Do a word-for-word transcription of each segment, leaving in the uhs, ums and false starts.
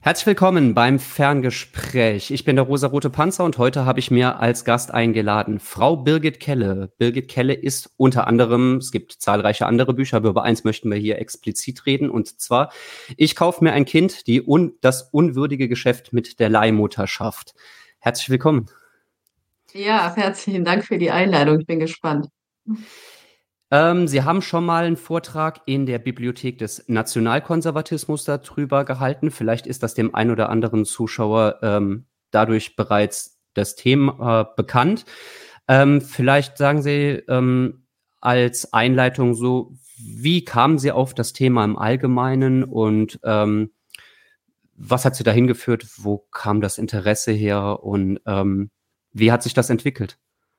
Herzlich willkommen beim Ferngespräch. Ich bin der rosarote Panzer und heute habe ich mir als Gast eingeladen Frau Birgit Kelle. Birgit Kelle ist unter anderem, es gibt zahlreiche andere Bücher, aber über eins möchten wir hier explizit reden, und zwar Ich kaufe mir ein Kind, die un, das unwürdige Geschäft mit der Leihmutterschaft. Herzlich willkommen. Ja, herzlichen Dank für die Einladung. Ich bin gespannt. Ähm, Sie haben schon mal einen Vortrag in der Bibliothek des Nationalkonservatismus darüber gehalten. Vielleicht ist das dem ein oder anderen Zuschauer ähm, dadurch bereits das Thema äh, bekannt. Ähm, vielleicht sagen Sie ähm, als Einleitung so, wie kamen Sie auf das Thema im Allgemeinen und ähm, was hat Sie dahin geführt? Wo kam das Interesse her und ähm, wie hat sich das entwickelt?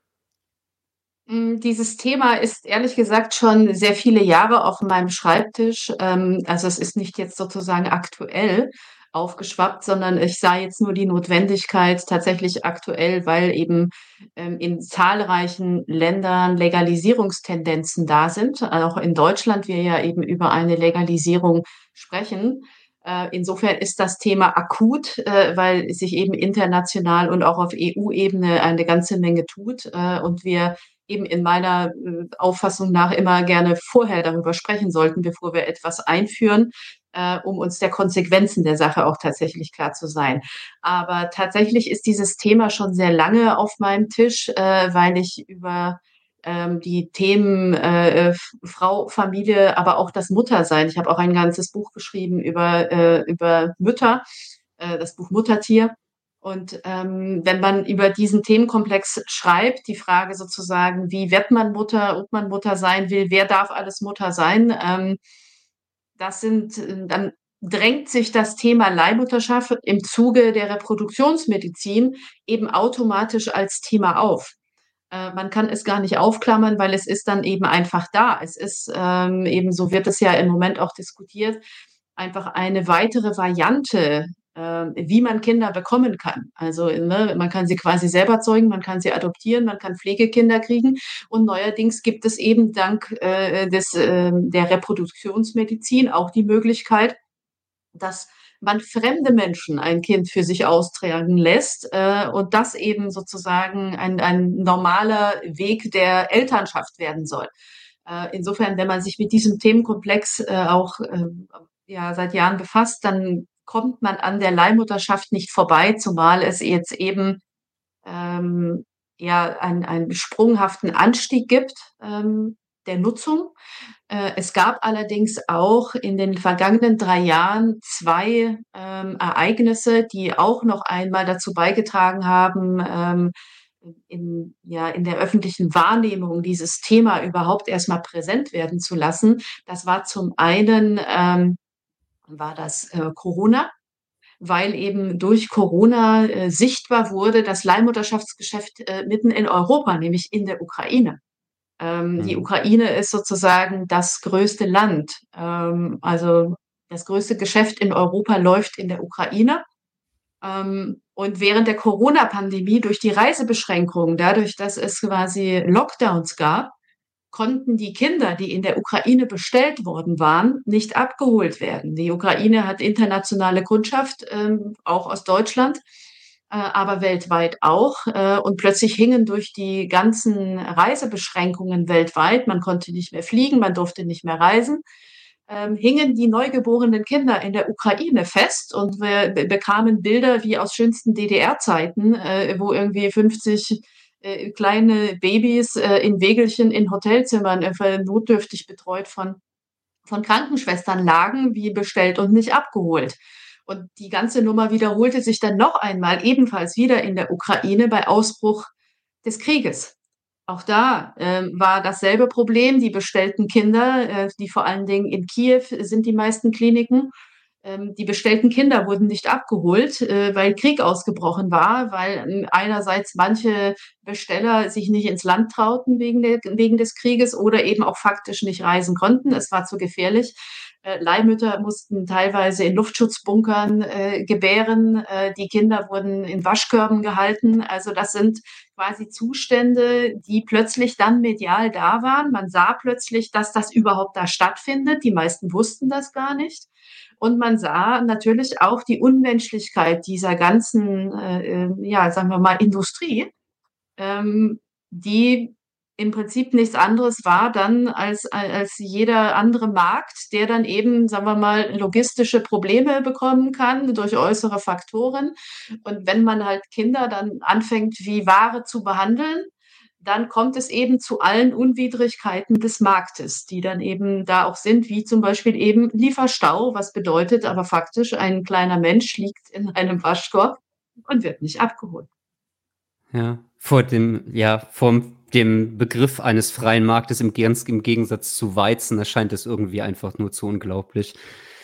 Hm, dieses Thema ist ehrlich gesagt schon sehr viele Jahre auf meinem Schreibtisch. Ähm, also es ist nicht jetzt sozusagen aktuell aufgeschwappt, sondern ich sah jetzt nur die Notwendigkeit tatsächlich aktuell, weil eben ähm, in zahlreichen Ländern Legalisierungstendenzen da sind. Auch in Deutschland wir ja eben über eine Legalisierung sprechen. Äh, insofern ist das Thema akut, äh, weil sich eben international und auch auf E U-Ebene eine ganze Menge tut, äh, und wir eben in meiner äh, Auffassung nach immer gerne vorher darüber sprechen sollten, bevor wir etwas einführen, äh, um uns der Konsequenzen der Sache auch tatsächlich klar zu sein. Aber tatsächlich ist dieses Thema schon sehr lange auf meinem Tisch, äh, weil ich über ähm, die Themen äh, F- Frau, Familie, aber auch das Muttersein. Ich habe auch ein ganzes Buch geschrieben über, äh, über Mütter, äh, das Buch Muttertier. Und ähm, wenn man über diesen Themenkomplex schreibt, die Frage sozusagen, wie wird man Mutter, ob man Mutter sein will, wer darf alles Mutter sein, ähm, das sind, äh, dann drängt sich das Thema Leihmutterschaft im Zuge der Reproduktionsmedizin eben automatisch als Thema auf. Äh, man kann es gar nicht aufklammern, weil es ist dann eben einfach da. Es ist ähm, eben, so wird es ja im Moment auch diskutiert, einfach eine weitere Variante, äh, wie man Kinder bekommen kann. Also ne, man kann sie quasi selber zeugen, man kann sie adoptieren, man kann Pflegekinder kriegen. Und neuerdings gibt es eben dank äh, des, äh, der Reproduktionsmedizin auch die Möglichkeit, dass man fremde Menschen ein Kind für sich austragen lässt, äh, und das eben sozusagen ein, ein normaler Weg der Elternschaft werden soll. Äh, insofern, wenn man sich mit diesem Themenkomplex äh, auch äh, ja, seit Jahren befasst, dann kommt man an der Leihmutterschaft nicht vorbei, zumal es jetzt eben ähm, ja einen, einen sprunghaften Anstieg gibt ähm, der Nutzung. Äh, es gab allerdings auch in den vergangenen drei Jahren zwei ähm, Ereignisse, die auch noch einmal dazu beigetragen haben, ähm, in, ja, in der öffentlichen Wahrnehmung dieses Thema überhaupt erstmal präsent werden zu lassen. Das war zum einen ähm, war das äh, Corona, weil eben durch Corona äh, sichtbar wurde das Leihmutterschaftsgeschäft äh, mitten in Europa, nämlich in der Ukraine. Ähm, die Mhm. Ukraine ist sozusagen das größte Land. Ähm, also das größte Geschäft in Europa läuft in der Ukraine. Ähm, und während der Corona-Pandemie durch die Reisebeschränkungen, dadurch, dass es quasi Lockdowns gab, konnten die Kinder, die in der Ukraine bestellt worden waren, nicht abgeholt werden. Die Ukraine hat internationale Kundschaft, ähm, auch aus Deutschland, äh, aber weltweit auch. Äh, und plötzlich hingen durch die ganzen Reisebeschränkungen weltweit, man konnte nicht mehr fliegen, man durfte nicht mehr reisen, ähm, hingen die neugeborenen Kinder in der Ukraine fest, und wir be bekamen Bilder wie aus schönsten D D R-Zeiten, äh, wo irgendwie fünfzig äh, kleine Babys äh, in Wägelchen in Hotelzimmern äh, notdürftig betreut von, von Krankenschwestern lagen, wie bestellt und nicht abgeholt. Und die ganze Nummer wiederholte sich dann noch einmal, ebenfalls wieder in der Ukraine bei Ausbruch des Krieges. Auch da ähm, war dasselbe Problem. Die bestellten Kinder, äh, die vor allen Dingen in Kiew sind die meisten Kliniken, ähm, die bestellten Kinder wurden nicht abgeholt, äh, weil Krieg ausgebrochen war, weil ähm, einerseits manche Besteller sich nicht ins Land trauten wegen, der, wegen des Krieges oder eben auch faktisch nicht reisen konnten. Es war zu gefährlich. Äh, Leihmütter mussten teilweise in Luftschutzbunkern äh, gebären. Äh, die Kinder wurden in Waschkörben gehalten. Also das sind quasi Zustände, die plötzlich dann medial da waren. Man sah plötzlich, dass das überhaupt da stattfindet. Die meisten wussten das gar nicht. Und man sah natürlich auch die Unmenschlichkeit dieser ganzen, äh, äh, ja, sagen wir mal, Industrie, ähm, die im Prinzip nichts anderes war dann als als jeder andere Markt, der dann eben, sagen wir mal, logistische Probleme bekommen kann durch äußere Faktoren. Und wenn man halt Kinder dann anfängt, wie Ware zu behandeln, dann kommt es eben zu allen Unwidrigkeiten des Marktes, die dann eben da auch sind, wie zum Beispiel eben Lieferstau, was bedeutet aber faktisch, ein kleiner Mensch liegt in einem Waschkorb und wird nicht abgeholt. Ja, vor dem, ja, vor dem Begriff eines freien Marktes im, Geg- im Gegensatz zu Weizen erscheint es irgendwie einfach nur zu unglaublich.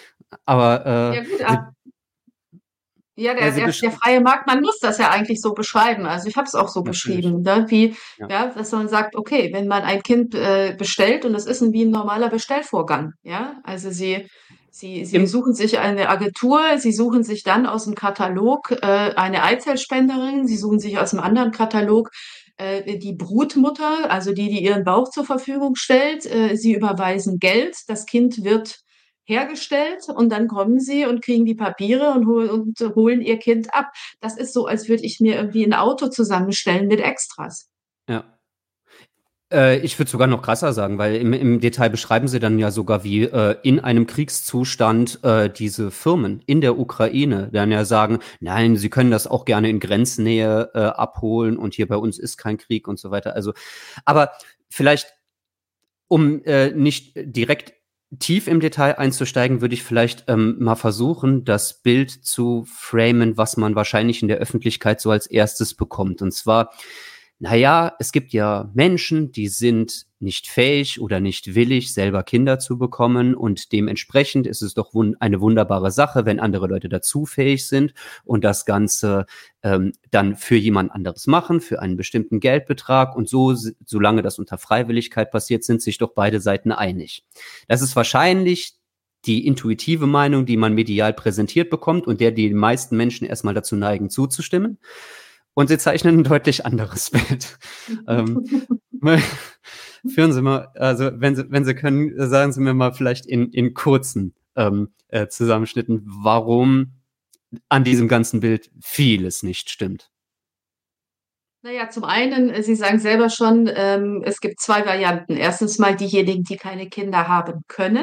Aber Ja gut, äh, Sie, ah, ja, ja, der, Sie der, der beschreiben freie Markt, man muss das ja eigentlich so beschreiben. Also ich habe es auch so natürlich. beschrieben, ne? Wie, Ja. ja, dass man sagt, okay, wenn man ein Kind äh, bestellt und es ist ein, wie ein normaler Bestellvorgang, ja, also sie, sie, sie Im, suchen sich eine Agentur, sie suchen sich dann aus dem Katalog äh, eine Eizellspenderin, sie suchen sich aus einem anderen Katalog äh, die Brutmutter, also die, die ihren Bauch zur Verfügung stellt. Äh, sie überweisen Geld, das Kind wird hergestellt und dann kommen sie und kriegen die Papiere und, hol und holen ihr Kind ab. Das ist so, als würde ich mir irgendwie ein Auto zusammenstellen mit Extras. ja. Äh, ich würde sogar noch krasser sagen, weil im, im Detail beschreiben sie dann ja sogar, wie äh, in einem Kriegszustand äh, diese Firmen in der Ukraine dann ja sagen, nein, sie können das auch gerne in Grenznähe äh, abholen und hier bei uns ist kein Krieg und so weiter. Also, aber vielleicht, um äh, nicht direkt tief im Detail einzusteigen, würde ich vielleicht ähm, mal versuchen, das Bild zu framen, was man wahrscheinlich in der Öffentlichkeit so als erstes bekommt. Und zwar, naja, es gibt ja Menschen, die sind nicht fähig oder nicht willig, selber Kinder zu bekommen und dementsprechend ist es doch wun- eine wunderbare Sache, wenn andere Leute dazu fähig sind und das Ganze ähm, dann für jemand anderes machen, für einen bestimmten Geldbetrag und so, solange das unter Freiwilligkeit passiert, sind sich doch beide Seiten einig. Das ist wahrscheinlich die intuitive Meinung, die man medial präsentiert bekommt und der die meisten Menschen erstmal dazu neigen, zuzustimmen. Und sie zeichnen ein deutlich anderes Bild. ähm, führen Sie mal, also wenn Sie, wenn Sie können, sagen Sie mir mal vielleicht in, in kurzen ähm, äh, Zusammenschnitten, warum an diesem ganzen Bild vieles nicht stimmt. Naja, zum einen, äh, Sie sagen selber schon, ähm, es gibt zwei Varianten. Erstens mal diejenigen, die keine Kinder haben können.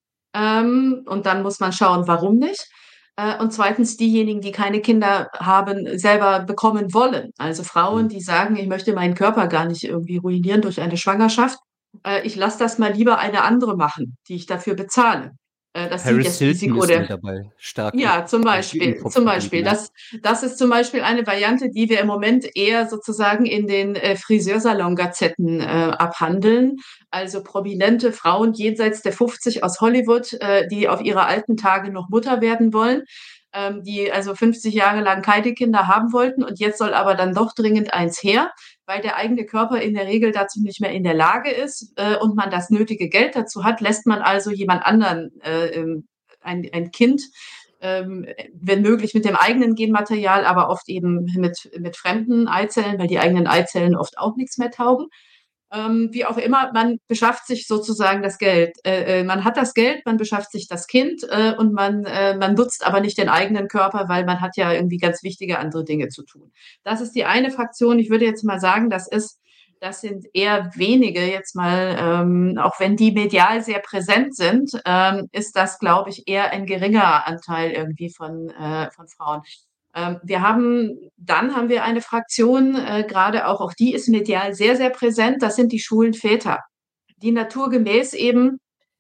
Ähm, und dann muss man schauen, warum nicht. Äh, und zweitens diejenigen, die keine Kinder haben, selber bekommen wollen. Also Frauen, Hm. die sagen, ich möchte meinen Körper gar nicht irgendwie ruinieren durch eine Schwangerschaft. Äh, ich lasse das mal lieber eine andere machen, die ich dafür bezahle. Äh, das sinkt Paris das Hilton Risiko ist mir der dabei stark im, ja, zum im Beispiel, Kopf zum geblieben. Beispiel. Ja. Das, das ist zum Beispiel eine Variante, die wir im Moment eher sozusagen in den äh, Friseursalon-Gazetten äh, abhandeln. Also prominente Frauen jenseits der fünfzig aus Hollywood, äh, die auf ihre alten Tage noch Mutter werden wollen, ähm, die also fünfzig Jahre lang keine Kinder haben wollten und jetzt soll aber dann doch dringend eins her, weil der eigene Körper in der Regel dazu nicht mehr in der Lage ist äh, und man das nötige Geld dazu hat, lässt man also jemand anderen äh, ähm, ein, ein Kind, ähm, wenn möglich mit dem eigenen Genmaterial, aber oft eben mit, mit fremden Eizellen, weil die eigenen Eizellen oft auch nichts mehr taugen. Ähm, wie auch immer, man beschafft sich sozusagen das Geld. Äh, äh, man hat das Geld, man beschafft sich das Kind äh, und man, äh, man nutzt aber nicht den eigenen Körper, weil man hat ja irgendwie ganz wichtige andere Dinge zu tun. Das ist die eine Fraktion. Ich würde jetzt mal sagen, das ist das sind eher wenige jetzt mal, ähm, auch wenn die medial sehr präsent sind, ähm, ist das, glaube ich, eher ein geringerer Anteil irgendwie von, äh, von Frauen. Ähm, wir haben, dann haben wir eine Fraktion, äh, gerade auch, auch die ist medial sehr, sehr präsent. Das sind die schwulen Väter, die naturgemäß eben,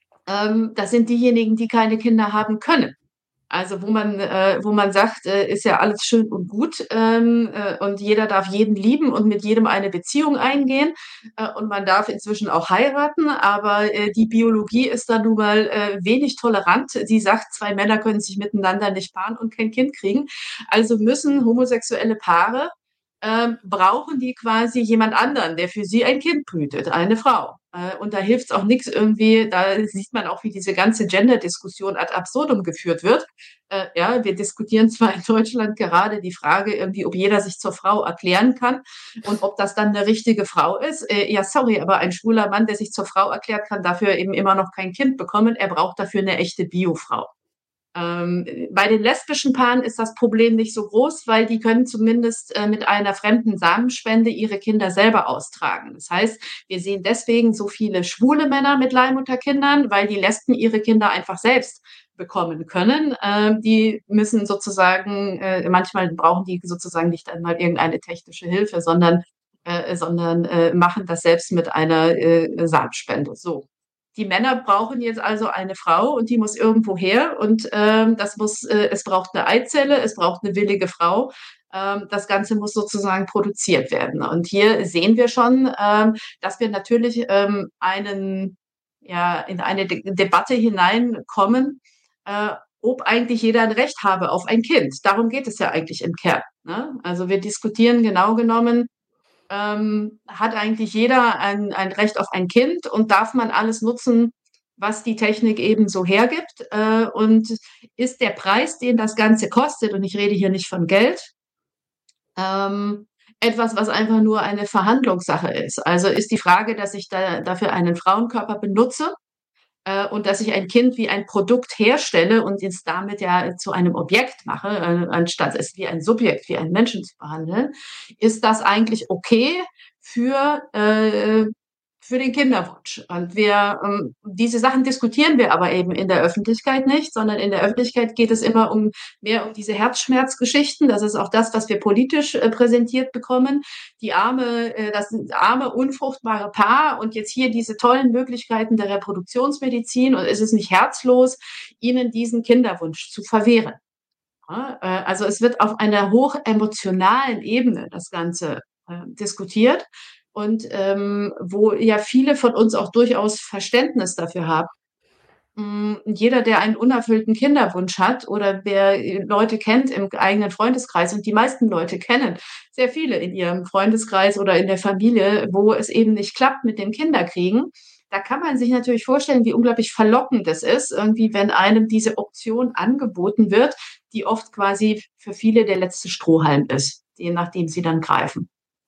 ähm, das sind diejenigen, die keine Kinder haben können. Also wo man, äh, wo man sagt, äh, ist ja alles schön und gut ähm, äh, und jeder darf jeden lieben und mit jedem eine Beziehung eingehen äh, und man darf inzwischen auch heiraten, aber äh, die Biologie ist da nun mal äh, wenig tolerant. Sie sagt, zwei Männer können sich miteinander nicht paaren und kein Kind kriegen. Also müssen homosexuelle Paare ähm, brauchen die quasi jemand anderen, der für sie ein Kind brütet, eine Frau. Äh, und da hilft es auch nichts irgendwie, da sieht man auch, wie diese ganze Gender-Diskussion ad absurdum geführt wird. Äh, ja, wir diskutieren zwar in Deutschland gerade die Frage irgendwie, ob jeder sich zur Frau erklären kann und ob das dann eine richtige Frau ist. Äh, ja, sorry, aber ein schwuler Mann, der sich zur Frau erklärt, kann dafür eben immer noch kein Kind bekommen. Er braucht dafür eine echte Biofrau. Ähm, bei den lesbischen Paaren ist das Problem nicht so groß, weil die können zumindest äh, mit einer fremden Samenspende ihre Kinder selber austragen. Das heißt, wir sehen deswegen so viele schwule Männer mit Leihmutterkindern, weil die Lesben ihre Kinder einfach selbst bekommen können. Ähm, die müssen sozusagen, äh, manchmal brauchen die sozusagen nicht einmal irgendeine technische Hilfe, sondern, äh, sondern äh, machen das selbst mit einer äh, Samenspende. So. Die Männer brauchen jetzt also eine Frau und die muss irgendwo her und ähm, das muss, äh, es braucht eine Eizelle, es braucht eine willige Frau. Ähm, das Ganze muss sozusagen produziert werden. Und hier sehen wir schon, ähm, dass wir natürlich ähm, einen, ja, in eine De Debatte hineinkommen, äh, ob eigentlich jeder ein Recht habe auf ein Kind. Darum geht es ja eigentlich im Kern. Ne? Also wir diskutieren genau genommen, ähm, hat eigentlich jeder ein, ein Recht auf ein Kind und darf man alles nutzen, was die Technik eben so hergibt? Äh, und ist der Preis, den das Ganze kostet, und ich rede hier nicht von Geld, ähm, etwas, was einfach nur eine Verhandlungssache ist? Also ist die Frage, dass ich da, dafür einen Frauenkörper benutze, äh, und dass ich ein Kind wie ein Produkt herstelle und es damit ja zu einem Objekt mache, äh, anstatt es wie ein Subjekt, wie einen Menschen zu behandeln, ist das eigentlich okay für, äh, für den Kinderwunsch? Und wir, ähm, diese Sachen diskutieren wir aber eben in der Öffentlichkeit nicht, sondern in der Öffentlichkeit geht es immer um mehr um diese Herzschmerzgeschichten. Das ist auch das, was wir politisch äh, präsentiert bekommen. Die arme, äh, das arme, unfruchtbare Paar und jetzt hier diese tollen Möglichkeiten der Reproduktionsmedizin und ist es nicht herzlos, ihnen diesen Kinderwunsch zu verwehren. Ja, äh, also es wird auf einer hochemotionalen Ebene das Ganze äh, diskutiert und ähm, wo ja viele von uns auch durchaus Verständnis dafür haben. Mm, Jeder, der einen unerfüllten Kinderwunsch hat oder wer äh, Leute kennt im eigenen Freundeskreis, und die meisten Leute kennen sehr viele in ihrem Freundeskreis oder in der Familie, wo es eben nicht klappt mit dem Kinderkriegen, da kann man sich natürlich vorstellen, wie unglaublich verlockend es ist, irgendwie, wenn einem diese Option angeboten wird, die oft quasi für viele der letzte Strohhalm ist, je nachdem sie dann greifen.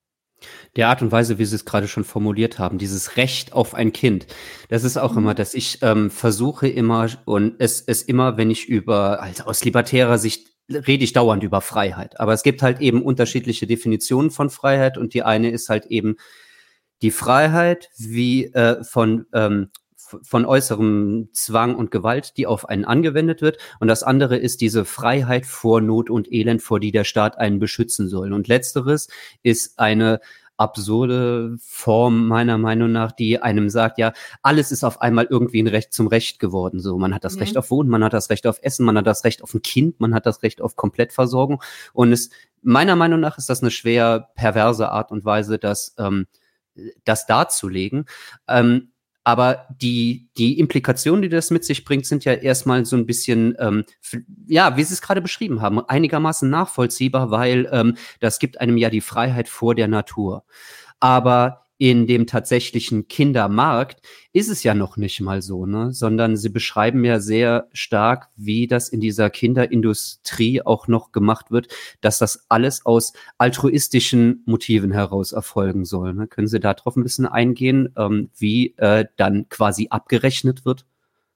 Der Art und Weise, wie Sie es gerade schon formuliert haben, dieses Recht auf ein Kind, das ist auch immer, Mhm. dass ich ähm, versuche immer und es es immer, wenn ich über also aus libertärer Sicht rede ich dauernd über Freiheit. Aber es gibt halt eben unterschiedliche Definitionen von Freiheit und die eine ist halt eben die Freiheit wie äh, von ähm, f- von äußerem Zwang und Gewalt, die auf einen angewendet wird. Und das andere ist diese Freiheit vor Not und Elend, vor die der Staat einen beschützen soll. Und letzteres ist eine absurde Form meiner Meinung nach, die einem sagt, ja, alles ist auf einmal irgendwie ein Recht zum Recht geworden. So, man hat das Recht Mhm. auf Wohnen, man hat das Recht auf Essen, man hat das Recht auf ein Kind, man hat das Recht auf Komplettversorgung. Und es, meiner Meinung nach ist das eine schwer perverse Art und Weise, das, ähm, das darzulegen. Ähm, aber die, die Implikationen, die das mit sich bringt, sind ja erstmal so ein bisschen, ähm, f- ja, wie Sie es gerade beschrieben haben, einigermaßen nachvollziehbar, weil ähm, das gibt einem ja die Freiheit vor der Natur. Aber in dem tatsächlichen Kindermarkt ist es ja noch nicht mal so, ne? Sondern sie beschreiben ja sehr stark, wie das in dieser Kinderindustrie auch noch gemacht wird, dass das alles aus altruistischen Motiven heraus erfolgen soll. Ne? Können Sie darauf ein bisschen eingehen, ähm, wie äh, dann quasi abgerechnet wird?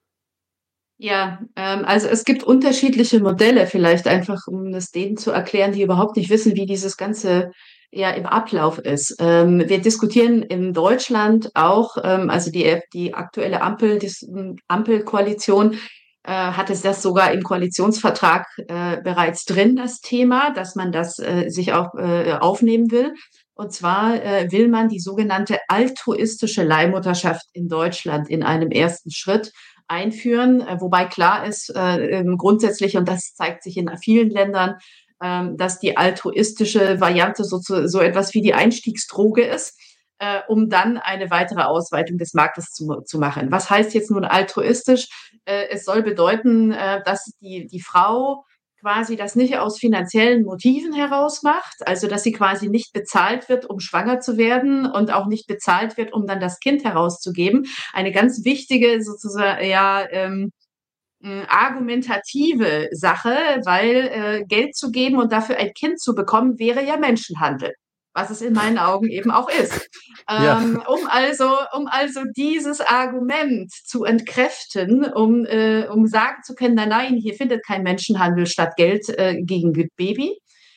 Ja, ähm, also es gibt unterschiedliche Modelle, vielleicht einfach, um das denen zu erklären, die überhaupt nicht wissen, wie dieses Ganze ja im Ablauf ist. Ähm, wir diskutieren in Deutschland auch, ähm, also die, die aktuelle Ampel, die Ampelkoalition äh, hat es das sogar im Koalitionsvertrag äh, bereits drin, das Thema, dass man das äh, sich auch äh, aufnehmen will. Und zwar äh, will man die sogenannte altruistische Leihmutterschaft in Deutschland in einem ersten Schritt einführen, äh, wobei klar ist, äh, grundsätzlich, und das zeigt sich in vielen Ländern, ähm, dass die altruistische Variante so, zu, so etwas wie die Einstiegsdroge ist, äh, um dann eine weitere Ausweitung des Marktes zu, zu machen. Was heißt jetzt nun altruistisch? Äh, es soll bedeuten, äh, dass die, die Frau quasi das nicht aus finanziellen Motiven heraus macht, also dass sie quasi nicht bezahlt wird, um schwanger zu werden und auch nicht bezahlt wird, um dann das Kind herauszugeben. Eine ganz wichtige sozusagen ja ähm, argumentative Sache, weil äh, Geld zu geben und dafür ein Kind zu bekommen, wäre ja Menschenhandel. was es in meinen Augen eben auch ist. Ja. Ähm, um also um also dieses Argument zu entkräften, um äh, um sagen zu können: „Nein, nein, hier findet kein Menschenhandel statt, Geld, äh, gegen G Baby“,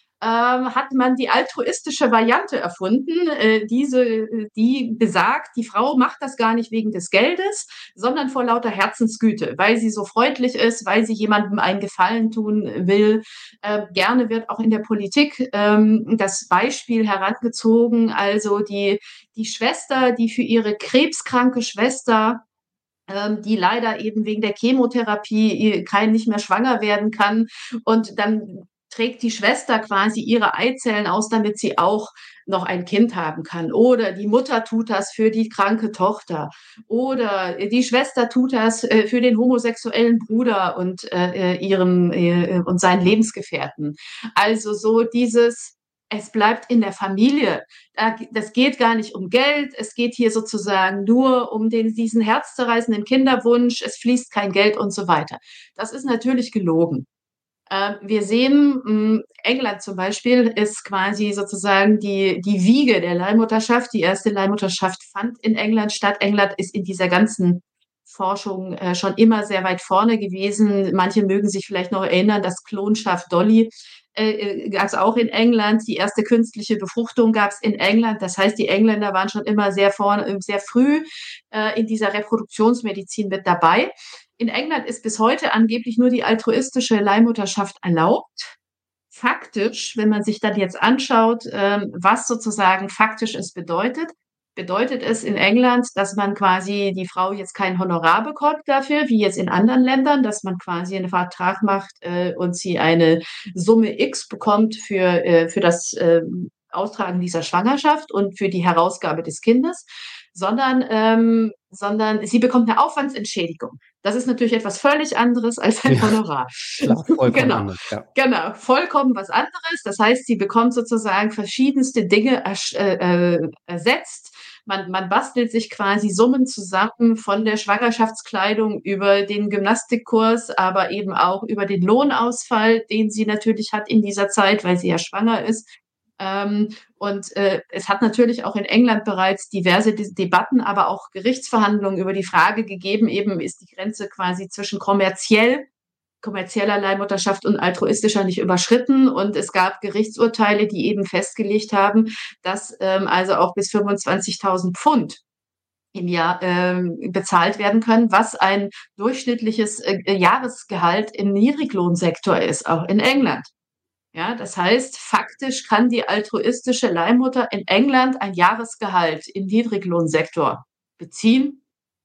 ähm, hat man die altruistische Variante erfunden, äh, diese äh, die besagt, die Frau macht das gar nicht wegen des Geldes, sondern vor lauter Herzensgüte, weil sie so freundlich ist, weil sie jemandem einen Gefallen tun will. Äh, gerne wird auch in der Politik ähm, das Beispiel herangezogen, also die die Schwester, die für ihre krebskranke Schwester, ähm, die leider eben wegen der Chemotherapie äh, kein nicht mehr schwanger werden kann, und dann trägt die Schwester quasi ihre Eizellen aus, damit sie auch noch ein Kind haben kann. Oder die Mutter tut das für die kranke Tochter. Oder äh, die Schwester tut das äh, für den homosexuellen Bruder und äh, äh, ihrem äh, und seinen Lebensgefährten. Also so dieses, es bleibt in der Familie. Da, das geht gar nicht um Geld. Es geht hier sozusagen nur um den, diesen herzzerreißenden Kinderwunsch. Es fließt kein Geld und so weiter. Das ist natürlich gelogen. Äh, wir sehen, mh, England zum Beispiel ist quasi sozusagen die, die Wiege der Leihmutterschaft. Die erste Leihmutterschaft fand in England statt. England ist in dieser ganzen Forschung äh, schon immer sehr weit vorne gewesen. Manche mögen sich vielleicht noch erinnern, das Klonschaf Dolly äh, äh gab es auch in England. Die erste künstliche Befruchtung gab es in England. Das heißt, die Engländer waren schon immer sehr, vorne, sehr früh äh, in dieser Reproduktionsmedizin mit dabei. In England ist bis heute angeblich nur die altruistische Leihmutterschaft erlaubt. Faktisch, wenn man sich dann jetzt anschaut, ähm, was sozusagen faktisch es bedeutet, bedeutet es in England, dass man quasi die Frau jetzt kein Honorar bekommt dafür, wie jetzt in anderen Ländern, dass man quasi einen Vertrag macht äh, und sie eine Summe X bekommt für, äh, für das äh, Austragen dieser Schwangerschaft und für die Herausgabe des Kindes, sondern, ähm, sondern sie bekommt eine Aufwandsentschädigung. Das ist natürlich etwas völlig anderes als ein Ja, Honorar. klar, vollkommen Genau, anders, ja. genau, vollkommen was anderes. Das heißt, sie bekommt sozusagen verschiedenste Dinge ersch äh, äh, ersetzt. Man man bastelt sich quasi Summen zusammen von der Schwangerschaftskleidung über den Gymnastikkurs, aber eben auch über den Lohnausfall, den sie natürlich hat in dieser Zeit, weil sie ja schwanger ist. Ähm, und äh, es hat natürlich auch in England bereits diverse De Debatten, aber auch Gerichtsverhandlungen über die Frage gegeben, eben ist die Grenze quasi zwischen kommerziell kommerzieller Leihmutterschaft und altruistischer nicht überschritten. Und es gab Gerichtsurteile, die eben festgelegt haben, dass ähm, also auch bis fünfundzwanzigtausend Pfund im Jahr ähm, bezahlt werden können, was ein durchschnittliches äh, Jahresgehalt im Niedriglohnsektor ist, auch in England. Ja, das heißt, faktisch kann die altruistische Leihmutter in England ein Jahresgehalt im Niedriglohnsektor beziehen.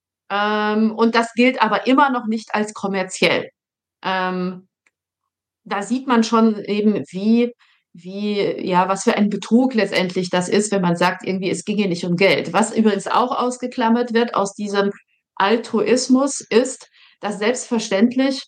Ähm, und das gilt aber immer noch nicht als kommerziell. Ähm, da sieht man schon eben, wie, wie, ja, was für ein Betrug letztendlich das ist, wenn man sagt, irgendwie, es ginge nicht um Geld. Was übrigens auch ausgeklammert wird aus diesem Altruismus ist, dass selbstverständlich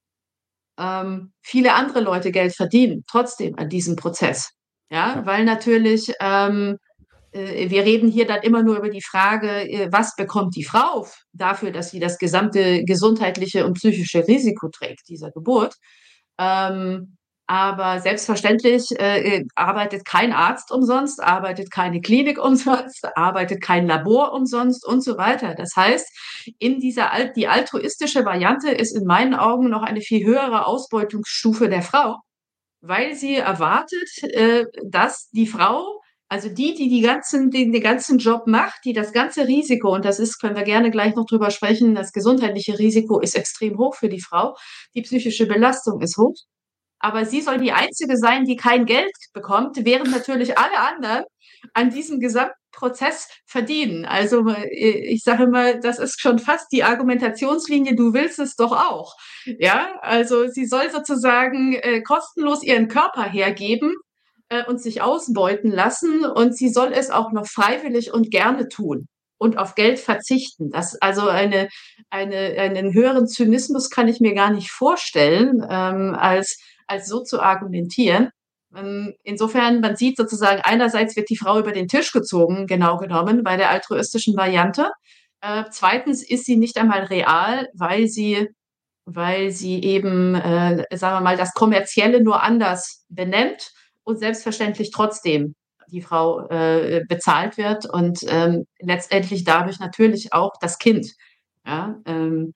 ähm, viele andere Leute Geld verdienen, trotzdem an diesem Prozess. Ja, Ja. weil natürlich, ähm, äh, wir reden hier dann immer nur über die Frage, äh, was bekommt die Frau dafür, dass sie das gesamte gesundheitliche und psychische Risiko trägt dieser Geburt. Ähm, aber selbstverständlich äh, arbeitet kein Arzt umsonst, arbeitet keine Klinik umsonst, arbeitet kein Labor umsonst und so weiter. Das heißt, in dieser Al die altruistische Variante ist in meinen Augen noch eine viel höhere Ausbeutungsstufe der Frau, weil sie erwartet, äh, dass die Frau, also die, die die ganzen, den, den ganzen Job macht, die das ganze Risiko, und das ist, können wir gerne gleich noch drüber sprechen, das gesundheitliche Risiko ist extrem hoch für die Frau, die psychische Belastung ist hoch, aber sie soll die Einzige sein, die kein Geld bekommt, während natürlich alle anderen an diesem gesamten Prozess verdienen. Also äh, ich sage mal, das ist schon fast die Argumentationslinie, du willst es doch auch. Ja, also sie soll sozusagen äh, kostenlos ihren Körper hergeben äh, und sich ausbeuten lassen, und sie soll es auch noch freiwillig und gerne tun und auf Geld verzichten. Das also eine, eine, einen höheren Zynismus kann ich mir gar nicht vorstellen, ähm, als als so zu argumentieren. Ähm, insofern, man sieht sozusagen, einerseits wird die Frau über den Tisch gezogen, genau genommen, bei der altruistischen Variante. Äh, zweitens ist sie nicht einmal real, weil sie, weil sie eben, äh, sagen wir mal, das Kommerzielle nur anders benennt und selbstverständlich trotzdem die Frau äh, bezahlt wird und ähm, letztendlich dadurch natürlich auch das Kind. Ja, ähm,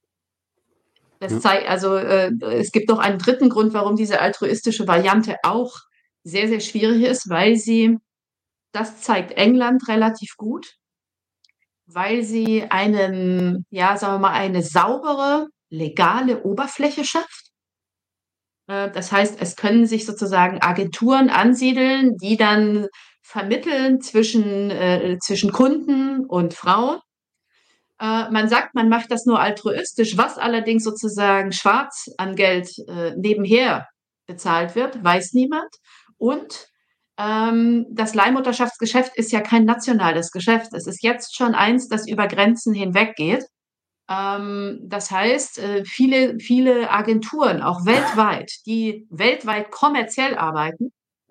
das Ja. zeigt, also äh, es gibt noch einen dritten Grund, warum diese altruistische Variante auch sehr, sehr schwierig ist, weil sie, das zeigt England relativ gut, weil sie einen, ja, sagen wir mal, eine saubere, legale Oberfläche schafft. Äh, das heißt, es können sich sozusagen Agenturen ansiedeln, die dann vermitteln zwischen, äh, zwischen Kunden und Frauen. Äh, man sagt, man macht das nur altruistisch, was allerdings sozusagen schwarz an Geld äh, nebenher bezahlt wird, weiß niemand. Und ähm, das Leihmutterschaftsgeschäft ist ja kein nationales Geschäft. Es ist jetzt schon eins, das über Grenzen hinweg geht. Ähm, das heißt, äh, viele, viele Agenturen, auch weltweit, die weltweit kommerziell arbeiten,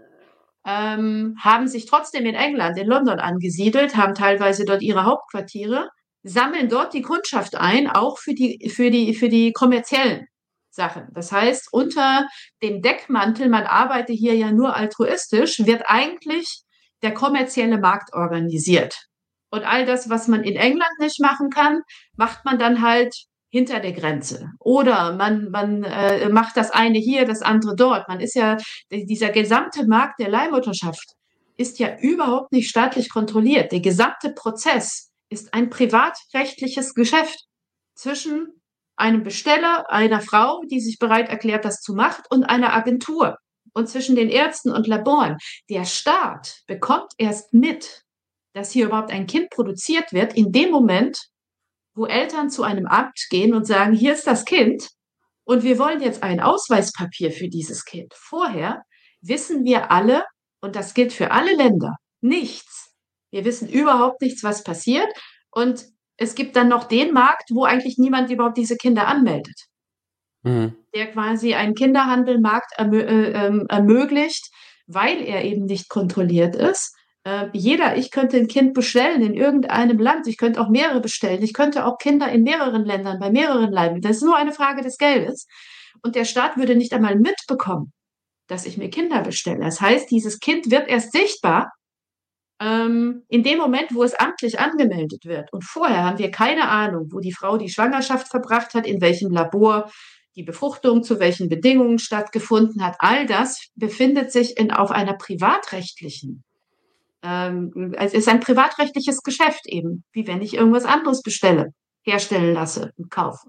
ähm, haben sich trotzdem in England, in London angesiedelt, haben teilweise dort ihre Hauptquartiere, sammeln dort die Kundschaft ein, auch für die, für die, für die kommerziellen Sachen. Das heißt, unter dem Deckmantel, man arbeite hier ja nur altruistisch, wird eigentlich der kommerzielle Markt organisiert. Und all das, was man in England nicht machen kann, macht man dann halt hinter der Grenze. Oder man, man äh, macht das eine hier, das andere dort. Man ist ja, dieser gesamte Markt der Leihmutterschaft ist ja überhaupt nicht staatlich kontrolliert. Der gesamte Prozess ist ein privatrechtliches Geschäft zwischen einem Besteller, einer Frau, die sich bereit erklärt, das zu machen, und einer Agentur. Und zwischen den Ärzten und Laboren. Der Staat bekommt erst mit, dass hier überhaupt ein Kind produziert wird, in dem Moment, wo Eltern zu einem Amt gehen und sagen, hier ist das Kind und wir wollen jetzt ein Ausweispapier für dieses Kind. Vorher wissen wir alle, und das gilt für alle Länder, nichts. Wir wissen überhaupt nichts, was passiert. Und es gibt dann noch den Markt, wo eigentlich niemand überhaupt diese Kinder anmeldet. Mhm. Der quasi einen Kinderhandelmarkt ermö äh, ermöglicht, weil er eben nicht kontrolliert ist. Äh, jeder, ich könnte ein Kind bestellen in irgendeinem Land, ich könnte auch mehrere bestellen, ich könnte auch Kinder in mehreren Ländern, bei mehreren Leiden. Das ist nur eine Frage des Geldes. Und der Staat würde nicht einmal mitbekommen, dass ich mir Kinder bestelle. Das heißt, dieses Kind wird erst sichtbar ähm, in dem Moment, wo es amtlich angemeldet wird. Und vorher haben wir keine Ahnung, wo die Frau die Schwangerschaft verbracht hat, in welchem Labor die Befruchtung zu welchen Bedingungen stattgefunden hat. All das befindet sich in, auf einer privatrechtlichen Ähm, es ist ein privatrechtliches Geschäft eben, wie wenn ich irgendwas anderes bestelle, herstellen lasse und kaufe.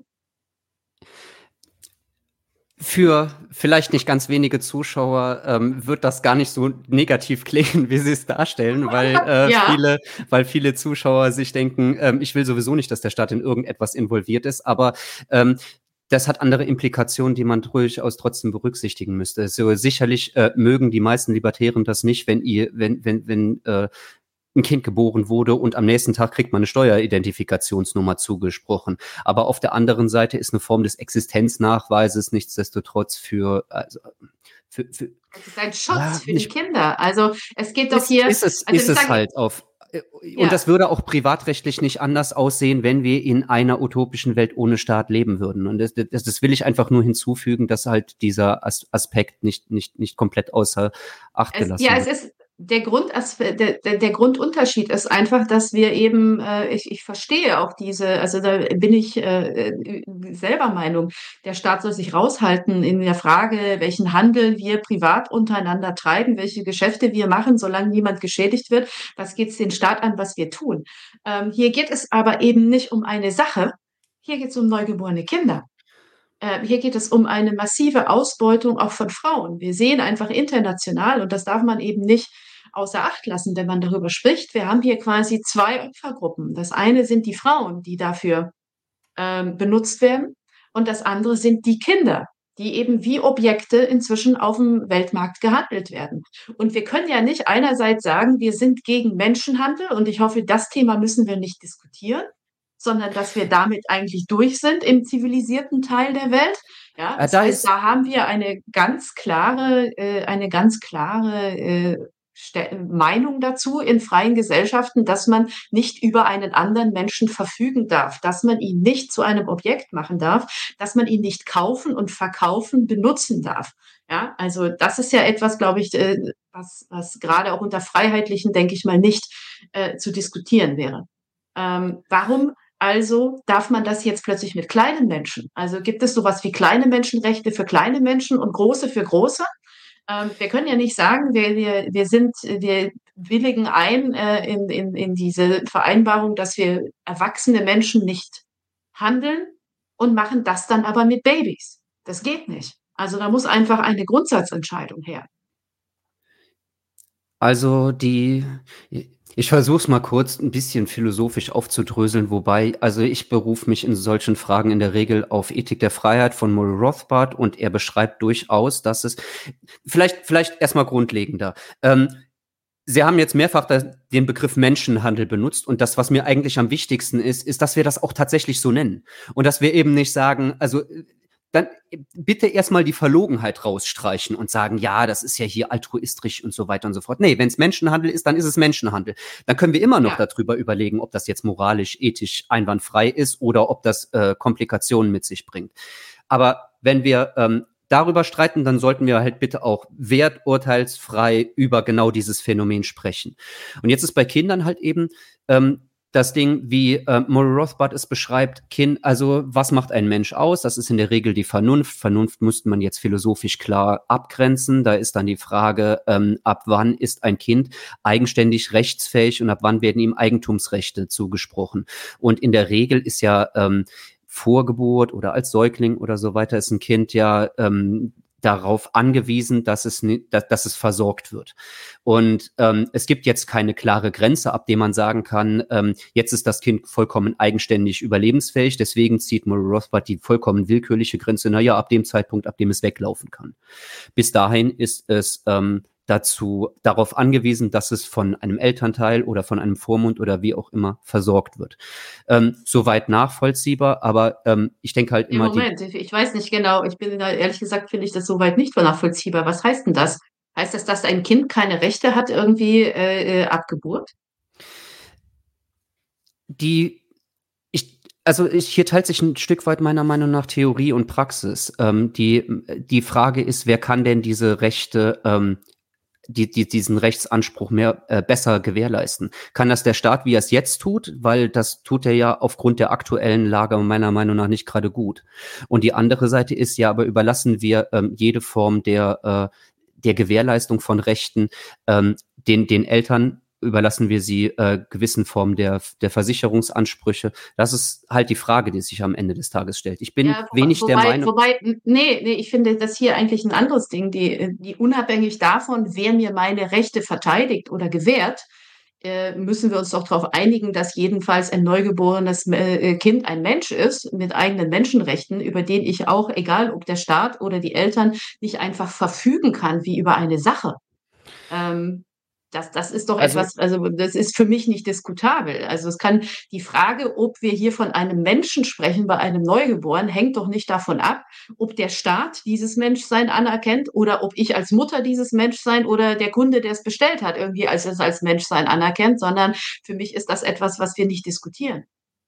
Für vielleicht nicht ganz wenige Zuschauer ähm, wird das gar nicht so negativ klingen, wie Sie es darstellen, weil äh, ja. viele, weil viele Zuschauer sich denken, ähm, ich will sowieso nicht, dass der Staat in irgendetwas involviert ist, aber ähm, das hat andere Implikationen, die man durchaus trotzdem berücksichtigen müsste. So sicherlich äh, mögen die meisten Libertären das nicht, wenn ihr, wenn, wenn, wenn äh, ein Kind geboren wurde und am nächsten Tag kriegt man eine Steueridentifikationsnummer zugesprochen. Aber auf der anderen Seite ist eine Form des Existenznachweises nichtsdestotrotz für, also, für, für es ist ein Schutz ja, für nicht, die Kinder. Also es geht doch ist, hier. Ist es, also ist es sage, halt auf. Und ja. das würde auch privatrechtlich nicht anders aussehen, wenn wir in einer utopischen Welt ohne Staat leben würden. Und das, das, das will ich einfach nur hinzufügen, dass halt dieser As Aspekt nicht, nicht, nicht komplett außer Acht gelassen es, ja, wird. Es ist der Grund, der, der, der Grundunterschied ist einfach, dass wir eben, äh, ich, ich verstehe auch diese, also da bin ich äh, selber Meinung, der Staat soll sich raushalten in der Frage, welchen Handel wir privat untereinander treiben, welche Geschäfte wir machen, solange niemand geschädigt wird. Was geht es den Staat an, was wir tun? Ähm, hier geht es aber eben nicht um eine Sache, hier geht es um neugeborene Kinder. Hier geht es um eine massive Ausbeutung auch von Frauen. Wir sehen einfach international, und das darf man eben nicht außer Acht lassen, wenn man darüber spricht. Wir haben hier quasi zwei Opfergruppen. Das eine sind die Frauen, die dafür ähm, benutzt werden, und das andere sind die Kinder, die eben wie Objekte inzwischen auf dem Weltmarkt gehandelt werden. Und wir können ja nicht einerseits sagen, wir sind gegen Menschenhandel, und ich hoffe, das Thema müssen wir nicht diskutieren, sondern dass wir damit eigentlich durch sind im zivilisierten Teil der Welt. Ja, das da heißt, ist da haben wir eine ganz klare, äh, eine ganz klare äh, Ste Meinung dazu in freien Gesellschaften, dass man nicht über einen anderen Menschen verfügen darf, dass man ihn nicht zu einem Objekt machen darf, dass man ihn nicht kaufen und verkaufen, benutzen darf. Ja, also das ist ja etwas, glaube ich, äh, was was grade auch unter Freiheitlichen, denke ich mal, nicht, äh, zu diskutieren wäre. Ähm, warum also darf man das jetzt plötzlich mit kleinen Menschen? Also gibt es so was wie kleine Menschenrechte für kleine Menschen und große für große? Ähm, wir können ja nicht sagen, wir wir wir sind wir willigen ein, äh, in in in diese Vereinbarung, dass wir erwachsene Menschen nicht handeln und machen das dann aber mit Babys. Das geht nicht. Also, da muss einfach eine Grundsatzentscheidung her. Also, die ich versuche es mal kurz 'n bisschen philosophisch aufzudröseln, wobei also, ich berufe mich in solchen Fragen in der Regel auf Ethik der Freiheit von Murray Rothbard und er beschreibt durchaus, dass es vielleicht vielleicht erst mal grundlegender. Ähm, Sie haben jetzt mehrfach da den Begriff Menschenhandel benutzt und das, was mir eigentlich am wichtigsten ist, ist, dass wir das auch tatsächlich so nennen und dass wir eben nicht sagen also, äh, dann bitte erst mal die Verlogenheit rausstreichen und sagen: „Ja, das ist ja hier altruistisch“ und so weiter und so fort. Ne, wenn's Menschenhandel ist, dann ist es Menschenhandel. Dann können wir immer noch Ja. da drüber überlegen, ob das jetzt moralisch, ethisch einwandfrei ist oder ob das, äh, Komplikationen mit sich bringt. Aber wenn wir, ähm, darüber streiten, dann sollten wir halt bitte auch werturteilsfrei über genau dieses Phänomen sprechen. Und jetzt ist bei Kindern halt eben, ähm, das Ding, wie, äh, Murray Rothbard es beschreibt, Kin also, was macht ein Mensch aus? Das ist in der Regel die Vernunft. Vernunft müsste man jetzt philosophisch klar abgrenzen. Da ist dann die Frage, ähm, ab wann ist ein Kind eigenständig rechtsfähig und ab wann werden ihm Eigentumsrechte zugesprochen? Und in der Regel ist ja, ähm, vor Geburt oder als Säugling oder so weiter ist ein Kind ja, ähm, darauf angewiesen, dass es ni da dass es versorgt wird. Und, ähm, es gibt jetzt keine klare Grenze, ab dem man sagen kann, ähm, jetzt ist das Kind vollkommen eigenständig überlebensfähig. Deswegen zieht Murray Rothbard die vollkommen willkürliche Grenze, na ja, ab dem Zeitpunkt, ab dem es weglaufen kann. Bis dahin ist es, ähm, dazu darauf angewiesen, dass es von einem Elternteil oder von einem Vormund oder wie auch immer versorgt wird. Ähm, soweit nachvollziehbar, aber, ähm, ich denke halt Ne, immer die Moment, ich ich weiß nicht genau. Ich bin da ehrlich gesagt finde ich das so weit nicht nachvollziehbar. Was heißt 'n das? Heißt das, dass ein Kind keine Rechte hat irgendwie, äh, äh, ab Geburt? die ich also, ich hier teilt sich 'n Stück weit meiner Meinung nach Theorie und Praxis. Ähm, die hm, die Frage ist, wer kann denn diese Rechte, ähm die die diesen Rechtsanspruch mehr äh, besser gewährleisten? Kann das der Staat, wie er es jetzt tut? Weil das tut er ja aufgrund der aktuellen Lage meiner Meinung nach nicht gerade gut. Und die andere Seite ist ja, aber überlassen wir, ähm, jede Form der äh, der Gewährleistung von Rechten, ähm, den den Eltern überlassen wir sie, äh, gewissen Formen der der Versicherungsansprüche? Das ist halt die Frage, die sich am Ende des Tages stellt. Ich bin Ja, wo wenig der wobei Meinung wobei n ne, ne, ich finde das hier eigentlich 'n anderes Ding, die äh, die unabhängig davon, wer mir meine Rechte verteidigt oder gewährt, äh, müssen wir uns doch drauf einigen, dass jedenfalls ein neugeborenes M äh, Kind ein Mensch ist mit eigenen Menschenrechten, über den ich auch, egal ob der Staat oder die Eltern, nicht einfach verfügen kann wie über eine Sache. Ähm, das das ist doch also etwas also, das ist für mich nicht diskutabel. Also, es kann die Frage, ob wir hier von einem Menschen sprechen bei einem Neugeborenen, hängt doch nicht davon ab, ob der Staat dieses Menschsein anerkennt oder ob ich als Mutter dieses Menschsein oder der Kunde, der es bestellt hat, irgendwie als es als Menschsein anerkennt, sondern für mich ist das etwas, was wir nicht diskutieren.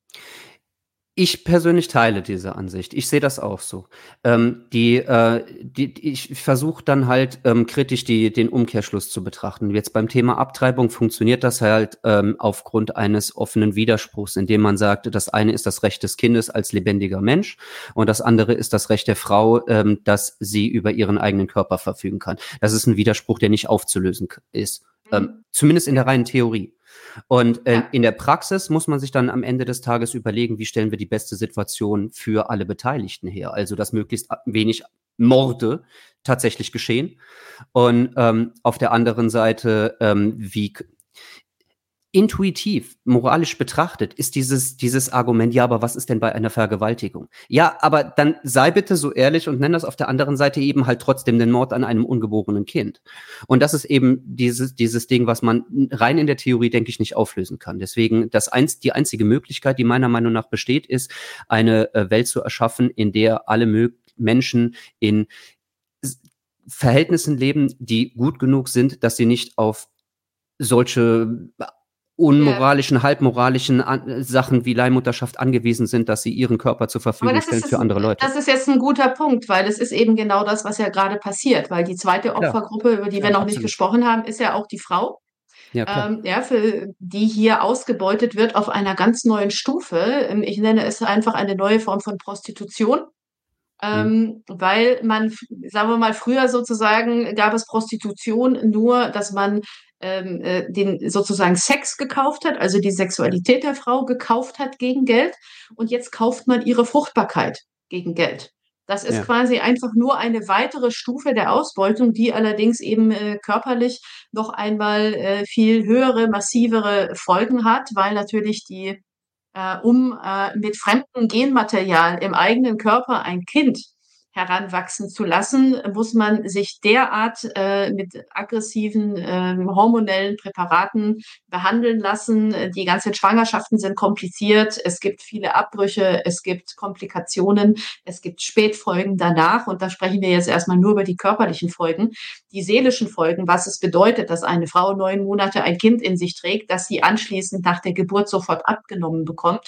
Ich persönlich teile diese Ansicht. Ich sehe das auch so. Ähm, die, äh, die die ich versuche dann halt, ähm, kritisch die den Umkehrschluss zu betrachten. Jetzt beim Thema Abtreibung funktioniert das halt, ähm, aufgrund eines offenen Widerspruchs, indem man sagt, das eine ist das Recht des Kindes als lebendiger Mensch und das andere ist das Recht der Frau, ähm, dass sie über ihren eigenen Körper verfügen kann. Das ist ein Widerspruch, der nicht aufzulösen k ist, ähm, Mhm. zumindest in Ja, der reinen Theorie. Und, äh, ja. in der Praxis muss man sich dann am Ende des Tages überlegen, wie stellen wir die beste Situation für alle Beteiligten her? Also, dass möglichst a wenig Morde tatsächlich geschehen. Und, ähm, auf der anderen Seite, ähm, wie k intuitiv, moralisch betrachtet ist dieses dieses Argument: „Ja, aber was ist denn bei einer Vergewaltigung?“ Ja, aber dann sei bitte so ehrlich und nenn das auf der anderen Seite eben halt trotzdem den Mord an einem ungeborenen Kind. Und das ist eben dieses dieses Ding, was man rein in der Theorie, denke ich, nicht auflösen kann. Deswegen das eins die einzige Möglichkeit, die meiner Meinung nach besteht, ist, eine, äh, Welt zu erschaffen, in der alle mög Menschen in s Verhältnissen leben, die gut genug sind, dass sie nicht auf solche Ja. unmoralischen, halbmoralischen an Sachen wie Leihmutterschaft angewiesen sind, dass sie ihren Körper zur Aber Verfügung das ist stellen das für andere Leute. das ist jetzt 'n guter Punkt, weil es ist eben genau das, was ja grade passiert, weil die zweite Klar, Opfergruppe, über die wir klar, noch nicht absolut. gesprochen haben, ist ja auch die Frau, Ja, klar. ähm, ja, für die hier ausgebeutet wird auf einer ganz neuen Stufe. Ähm, ich nenne es einfach eine neue Form von Prostitution, Mhm. ähm, weil man f sagen wir mal, früher sozusagen gab es Prostitution nur, dass man, ähm, äh, den sozusagen Sex gekauft hat, also die Sexualität der Frau gekauft hat gegen Geld und jetzt kauft man ihre Fruchtbarkeit gegen Geld. Das ist Ja. quasi einfach nur eine weitere Stufe der Ausbeutung, die allerdings eben, äh, körperlich noch einmal, äh, viel höhere, massivere Folgen hat, weil natürlich die äh, um, äh, mit fremdem Genmaterial im eigenen Körper ein Kind heranwachsen zu lassen, muss man sich derart, äh, mit aggressiven, ähm, hormonellen Präparaten behandeln lassen. Äh, die ganzen Schwangerschaften sind kompliziert. Es gibt viele Abbrüche, es gibt Komplikationen, es gibt Spätfolgen danach. Und da sprechen wir jetzt erst mal nur über die körperlichen Folgen. Die seelischen Folgen, was es bedeutet, dass eine Frau neun Monate ein Kind in sich trägt, das sie anschließend nach der Geburt sofort abgenommen bekommt,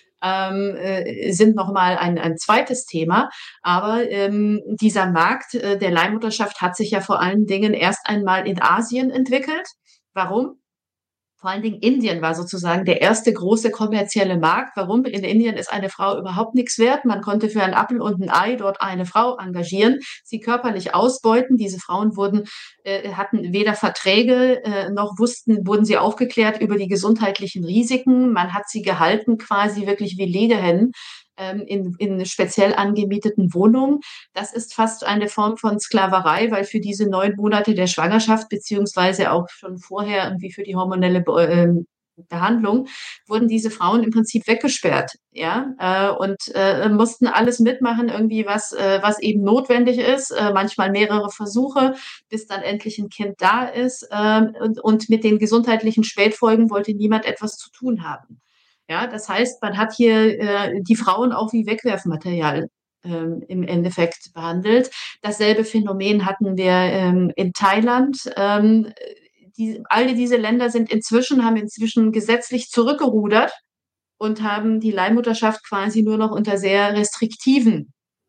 ähm, äh, sind noch mal ein ein zweites Thema. Aber, ähm, dieser Markt, äh, der Leihmutterschaft hat sich ja vor allen Dingen erst einmal in Asien entwickelt. Warum? Vor allen Dingen Indien war sozusagen der erste große kommerzielle Markt. Warum? In Indien ist eine Frau überhaupt nix wert. Man konnte für einen Appel und 'n Ei dort eine Frau engagieren, sie körperlich ausbeuten. Diese Frauen wurden äh, hatten weder Verträge, äh, noch wussten wurden sie aufgeklärt über die gesundheitlichen Risiken. Man hat sie gehalten quasi wirklich wie Legehennen, ähm, in in speziell angemieteten Wohnungen. Das ist fast eine Form von Sklaverei, weil für diese neun Monate der Schwangerschaft beziehungsweise auch schon vorher irgendwie für die hormonelle Be ähm, Behandlung wurden diese Frauen im Prinzip weggesperrt, ja, äh, und, äh, mussten alles mitmachen irgendwie, was äh, was eben notwendig ist, äh, manchmal mehrere Versuche, bis dann endlich 'n Kind da ist, ähm, und und mit den gesundheitlichen Spätfolgen wollte niemand etwas zu tun haben. Ja, das heißt, man hat hier, äh, die Frauen auch wie Wegwerfmaterial, ähm, im Endeffekt behandelt. Dasselbe Phänomen hatten wir, ähm, in Thailand. Ähm, äh, die alle diese Länder sind inzwischen haben inzwischen gesetzlich zurückgerudert und haben die Leihmutterschaft quasi nur noch unter sehr restriktiven,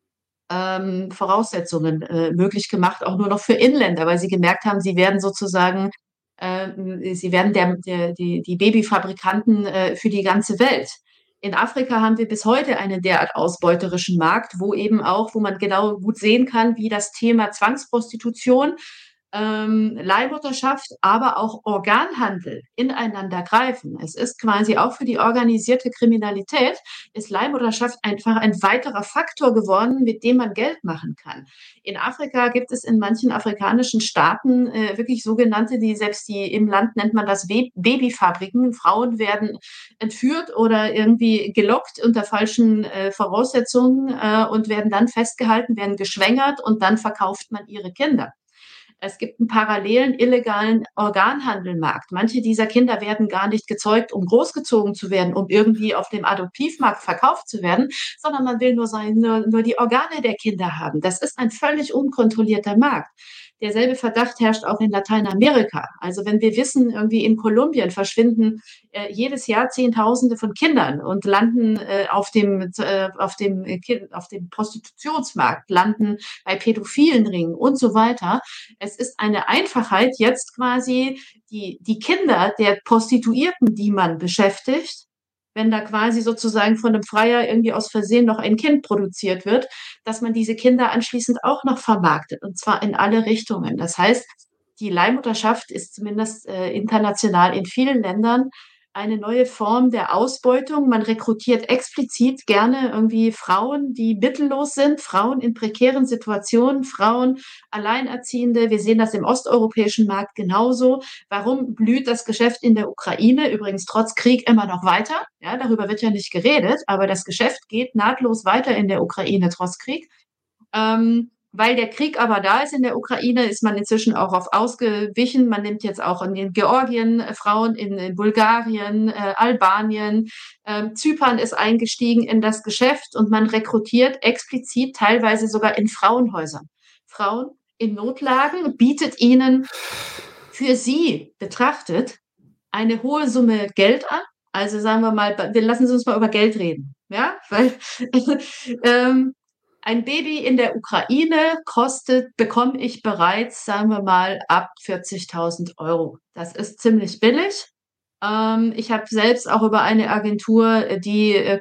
ähm, Voraussetzungen, äh, möglich gemacht, auch nur noch für Inländer, weil sie gemerkt haben, sie werden sozusagen ähm, sie werden der der die die Babyfabrikanten, äh, für die ganze Welt. In Afrika haben wir bis heute einen derart ausbeuterischen Markt, wo eben auch wo man genau gut sehen kann, wie das Thema Zwangsprostitution, ähm, Leihmutterschaft, aber auch Organhandel ineinander greifen. Es ist quasi auch für die organisierte Kriminalität ist Leihmutterschaft einfach ein weiterer Faktor geworden, mit dem man Geld machen kann. In Afrika gibt es in manchen afrikanischen Staaten, äh, wirklich sogenannte die selbst die im Land nennt man das Be Babyfabriken. Frauen werden entführt oder irgendwie gelockt unter falschen, äh, Voraussetzungen, äh, und werden dann festgehalten, werden geschwängert und dann verkauft man ihre Kinder. Es gibt 'n parallelen illegalen Organhandelmarkt. Manche dieser Kinder werden gar nicht gezeugt, um großgezogen zu werden, um irgendwie auf dem Adoptivmarkt verkauft zu werden, sondern man will nur sein nur nur die Organe der Kinder haben. Das ist ein völlig unkontrollierter Markt. Derselbe Verdacht herrscht auch in Lateinamerika. Also, wenn wir wissen, irgendwie in Kolumbien verschwinden, äh, jedes Jahr Zehntausende von Kindern und landen, äh, auf dem z äh, auf dem Ki auf dem Prostitutionsmarkt, landen bei pädophilen Ringen und so weiter. Es ist eine Einfachheit, jetzt quasi die die Kinder der Prostituierten, die man beschäftigt wenn da quasi sozusagen von 'nem Freier irgendwie aus Versehen noch ein Kind produziert wird, dass man diese Kinder anschließend auch noch vermarktet, und zwar in alle Richtungen. Das heißt, die Leihmutterschaft ist zumindest, äh, international in vielen Ländern eine neue Form der Ausbeutung. Man rekrutiert explizit gerne irgendwie Frauen, die mittellos sind, Frauen in prekären Situationen, Frauen, Alleinerziehende. Wir sehen das im osteuropäischen Markt genauso. Warum blüht das Geschäft in der Ukraine übrigens trotz Krieg immer noch weiter? Ja, darüber wird ja nicht geredet, aber das Geschäft geht nahtlos weiter in der Ukraine trotz Krieg. Ähm, weil der Krieg aber da ist in der Ukraine, ist man inzwischen auch auf ausgewichen. Man nimmt jetzt auch in den Georgien Frauen, in in Bulgarien, äh, Albanien, ähm, Zypern ist eingestiegen in das Geschäft und man rekrutiert explizit teilweise sogar in Frauenhäusern. Frauen in Notlagen, bietet ihnen für sie betrachtet eine hohe Summe Geld an. Also sagen wir mal, wir lassen Sie uns mal über Geld reden, ja, weil ähm, ein Baby in der Ukraine kostet bekomme ich bereits, sagen wir mal, ab vierzigtausend Euro. Das ist ziemlich billig. Ähm, ich habe selbst auch über eine Agentur, äh, die äh,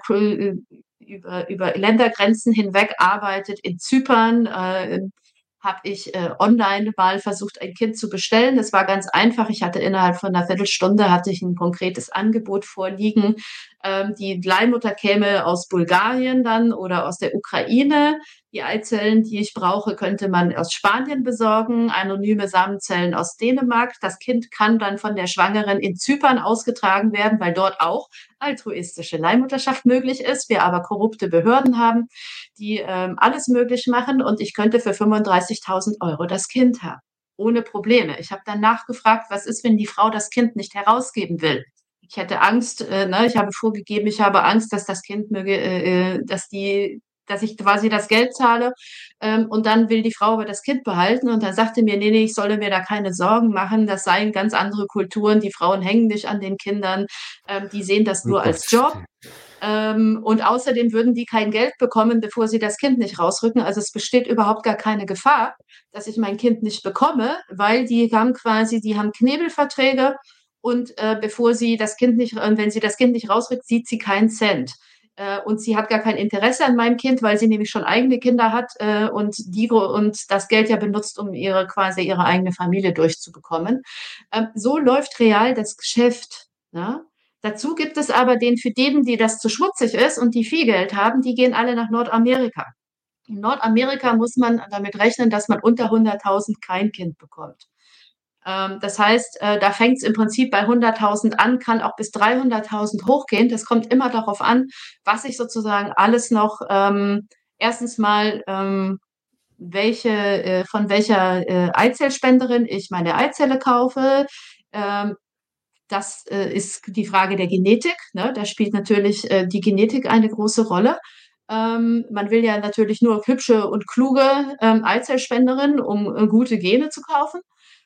über, über Ländergrenzen hinweg arbeitet in Zypern, äh, habe ich äh, online mal versucht, ein Kind zu bestellen. Das war ganz einfach. Ich hatte innerhalb von einer Viertelstunde hatte ich ein konkretes Angebot vorliegen. Ähm, die Leihmutter käme aus Bulgarien dann oder aus der Ukraine. Die Eizellen, die ich brauche, könnte man aus Spanien besorgen, anonyme Samenzellen aus Dänemark. Das Kind kann dann von der Schwangeren in Zypern ausgetragen werden, weil dort auch altruistische Leihmutterschaft möglich ist. Wir aber korrupte Behörden haben, die ähm, alles möglich machen und ich könnte für fünfunddreißigtausend Euro das Kind haben. Ohne Probleme. Ich habe dann nachgefragt, was ist, wenn die Frau das Kind nicht herausgeben will? Ich hätte Angst, äh, ne, ich habe vorgegeben, ich habe Angst, dass das Kind möge, äh, dass die, dass ich quasi das Geld zahle ähm, und dann will die Frau aber das Kind behalten und dann sagte mir, nee, nee, ich solle mir da keine Sorgen machen, das seien ganz andere Kulturen, die Frauen hängen nicht an den Kindern, ähm, die sehen das Um nur als Gottes Job. Willen. Ähm, und außerdem würden die kein Geld bekommen, bevor sie das Kind nicht rausrücken. Also es besteht überhaupt gar keine Gefahr, dass ich mein Kind nicht bekomme, weil die haben quasi, die haben Knebelverträge und äh, bevor sie das Kind nicht, äh, wenn sie das Kind nicht rausrückt, sieht sie keinen Cent. Äh, und sie hat gar kein Interesse an meinem Kind, weil sie nämlich schon eigene Kinder hat äh, und die und das Geld ja benutzt, um ihre quasi ihre eigene Familie durchzubekommen. Ähm, so läuft real das Geschäft. Ja? Dazu gibt es aber den, für denen, die das zu schmutzig ist und die viel Geld haben, die gehen alle nach Nordamerika. In Nordamerika muss man damit rechnen, dass man unter hunderttausend kein Kind bekommt. Ähm, das heißt, äh, da fängt es im Prinzip bei hunderttausend an, kann auch bis dreihunderttausend hochgehen. Das kommt immer darauf an, was ich sozusagen alles noch, ähm, erstens mal, ähm, welche, äh, von welcher äh, Eizellspenderin ich meine Eizelle kaufe. Ähm, das äh, ist die Frage der Genetik. Ne? Da spielt natürlich äh, die Genetik eine große Rolle. Ähm, man will ja natürlich nur hübsche und kluge ähm, Eizellspenderinnen, um äh, gute Gene zu kaufen.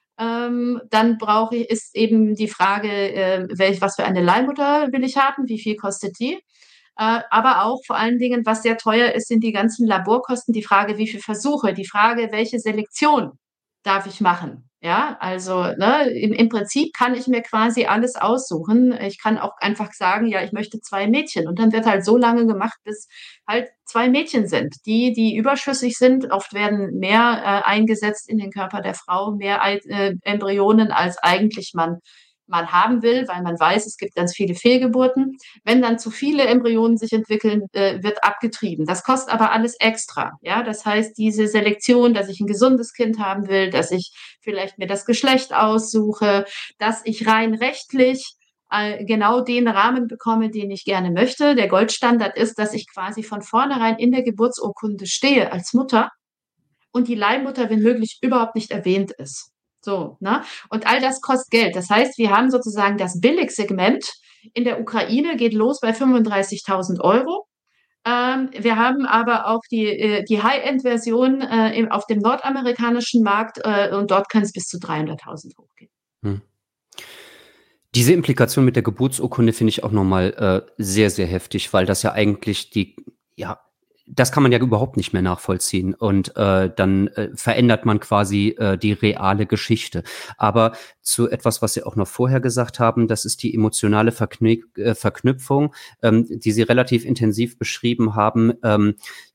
Ähm, dann brauche ich, ist eben die Frage, äh, welch, was für eine Leihmutter will ich haben, wie viel kostet die? Äh, aber auch vor allen Dingen, was sehr teuer ist, sind die ganzen Laborkosten, die Frage, wie viele Versuche, die Frage, welche Selektion darf ich machen? Ja, also ne, im, im Prinzip kann ich mir quasi alles aussuchen. Ich kann auch einfach sagen, ja, ich möchte zwei Mädchen. Und dann wird halt so lange gemacht, bis halt zwei Mädchen sind. Die, die überschüssig sind, oft werden mehr äh, eingesetzt in den Körper der Frau, mehr äh, Embryonen, als eigentlich man man haben will, weil man weiß, es gibt ganz viele Fehlgeburten. Wenn dann zu viele Embryonen sich entwickeln, äh, wird abgetrieben. Das kostet aber alles extra. Ja, das heißt, diese Selektion, dass ich ein gesundes Kind haben will, dass ich vielleicht mir das Geschlecht aussuche, dass ich rein rechtlich äh, genau den Rahmen bekomme, den ich gerne möchte. Der Goldstandard ist, dass ich quasi von vornherein in der Geburtsurkunde stehe als Mutter und die Leihmutter, wenn möglich, überhaupt nicht erwähnt ist. So, ne? Und all das kostet Geld. Das heißt, wir haben sozusagen das Billigsegment in der Ukraine geht los bei fünfunddreißigtausend Euro. Ähm, wir haben aber auch die, äh, die High-End-Version äh, im, auf dem nordamerikanischen Markt äh, und dort kann es bis zu dreihunderttausend hochgehen. Hm. Diese Implikation mit der Geburtsurkunde finde ich auch nochmal äh, sehr, sehr heftig, weil das ja eigentlich die, ja, das kann man ja überhaupt nicht mehr nachvollziehen und äh, dann äh, verändert man quasi äh, die reale Geschichte. Aber zu etwas, was Sie auch noch vorher gesagt haben, das ist die emotionale Verknü äh, Verknüpfung, ähm, die Sie relativ intensiv beschrieben haben. Ähm,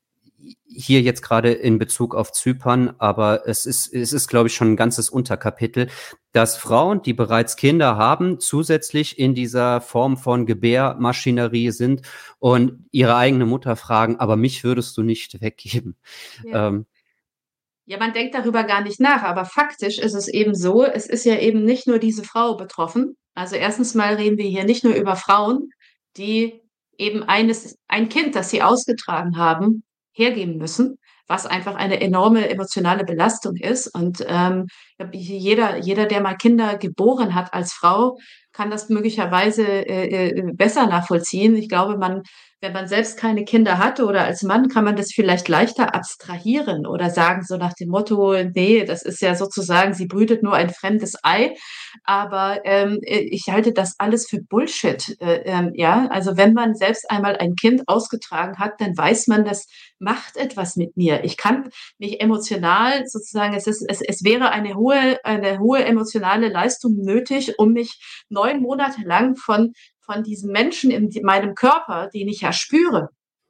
hier jetzt gerade in Bezug auf Zypern, aber es ist, es ist, glaube ich, schon ein ganzes Unterkapitel, dass Frauen, die bereits Kinder haben, zusätzlich in dieser Form von Gebärmaschinerie sind und ihre eigene Mutter fragen, aber mich würdest du nicht weggeben. Ja. Ähm, Ja, man denkt darüber gar nicht nach, aber faktisch ist es eben so, es ist ja eben nicht nur diese Frau betroffen. Also erstens mal reden wir hier nicht nur über Frauen, die eben eines, ein Kind, das sie ausgetragen haben, hergeben müssen, was einfach eine enorme emotionale Belastung ist. Und ähm, jeder, jeder, der mal Kinder geboren hat als Frau, kann das möglicherweise, äh, äh, besser nachvollziehen. Ich glaube, man wenn man selbst keine Kinder hatte oder als Mann, kann man das vielleicht leichter abstrahieren oder sagen so nach dem Motto: „Ne, das ist ja sozusagen sie brütet nur ein fremdes Ei.“ Aber, ähm, äh, ich halte das alles für Bullshit, äh, ähm, ja? Also, wenn man selbst einmal ein Kind ausgetragen hat, dann weiß man, das macht etwas mit mir. Ich kann mich emotional sozusagen es ist es es wäre eine hohe eine hohe emotionale Leistung nötig, um mich neun Monate lang von von diesem Menschen in d meinem Körper, den ich ja spüre,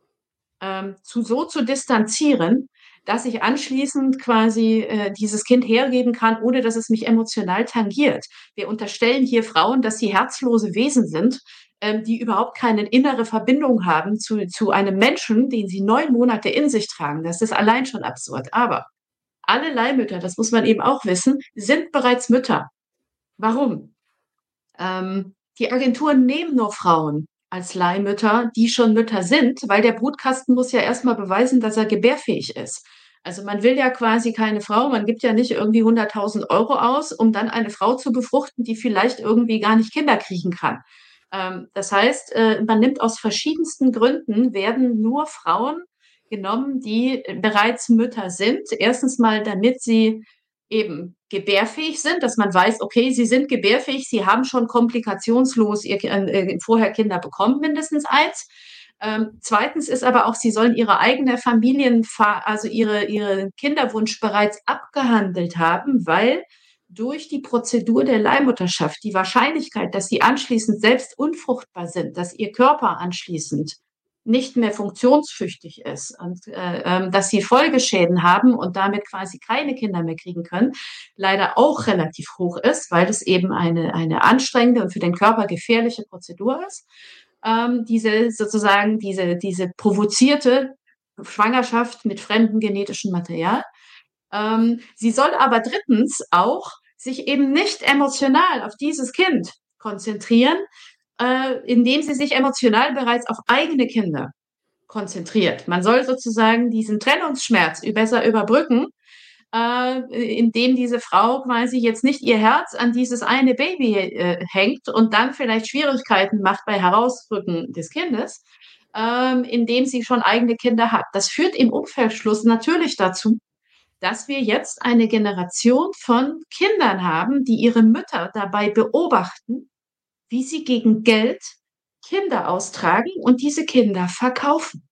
ähm, zu so zu distanzieren, dass ich anschließend quasi, äh, dieses Kind hergeben kann, ohne dass es mich emotional tangiert. Wir unterstellen hier Frauen, dass sie herzlose Wesen sind, ähm, die überhaupt keine innere Verbindung haben zu zu einem Menschen, den sie neun Monate in sich tragen. Das ist allein schon absurd. Aber alle Leihmütter, das muss man eben auch wissen, sind bereits Mütter. Warum? Ähm, die Agenturen nehmen nur Frauen als Leihmütter, die schon Mütter sind, weil der Brutkasten muss ja erst mal beweisen, dass er gebärfähig ist. Also, man will ja quasi keine Frau man gibt ja nicht irgendwie hunderttausend Euro aus, um dann eine Frau zu befruchten, die vielleicht irgendwie gar nicht Kinder kriegen kann. Ähm, das heißt, äh, man nimmt aus verschiedensten Gründen werden nur Frauen genommen, die, äh, bereits Mütter sind. Erstens mal, damit sie eben gebärfähig sind, dass man weiß, okay, sie sind gebärfähig, sie haben schon komplikationslos ihr Ki äh, vorher Kinder bekommen, mindestens eins. Ähm, zweitens ist aber auch, sie sollen ihre eigene Familienpha also ihre ihre Kinderwunsch bereits abgehandelt haben, weil durch die Prozedur der Leihmutterschaft die Wahrscheinlichkeit, dass sie anschließend selbst unfruchtbar sind, dass ihr Körper anschließend nicht mehr funktionstüchtig ist und, äh, ähm, dass sie Folgeschäden haben und damit quasi keine Kinder mehr kriegen können, leider auch relativ hoch ist, weil das eben eine eine anstrengende und für den Körper gefährliche Prozedur ist. Ähm, diese sozusagen diese diese provozierte Schwangerschaft mit fremdem genetischen Material. Ähm, sie soll aber drittens auch sich eben nicht emotional auf dieses Kind konzentrieren, äh, indem sie sich emotional bereits auf eigene Kinder konzentriert. Man soll sozusagen diesen Trennungsschmerz ü besser überbrücken, äh, indem diese Frau quasi jetzt nicht ihr Herz an dieses eine Baby, äh, hängt und dann vielleicht Schwierigkeiten macht bei Herausrücken des Kindes, ähm, indem sie schon eigene Kinder hat. Das führt im Umfeldschluss natürlich dazu, dass wir jetzt eine Generation von Kindern haben, die ihre Mütter dabei beobachten, wie sie gegen Geld Kinder austragen und diese Kinder verkaufen.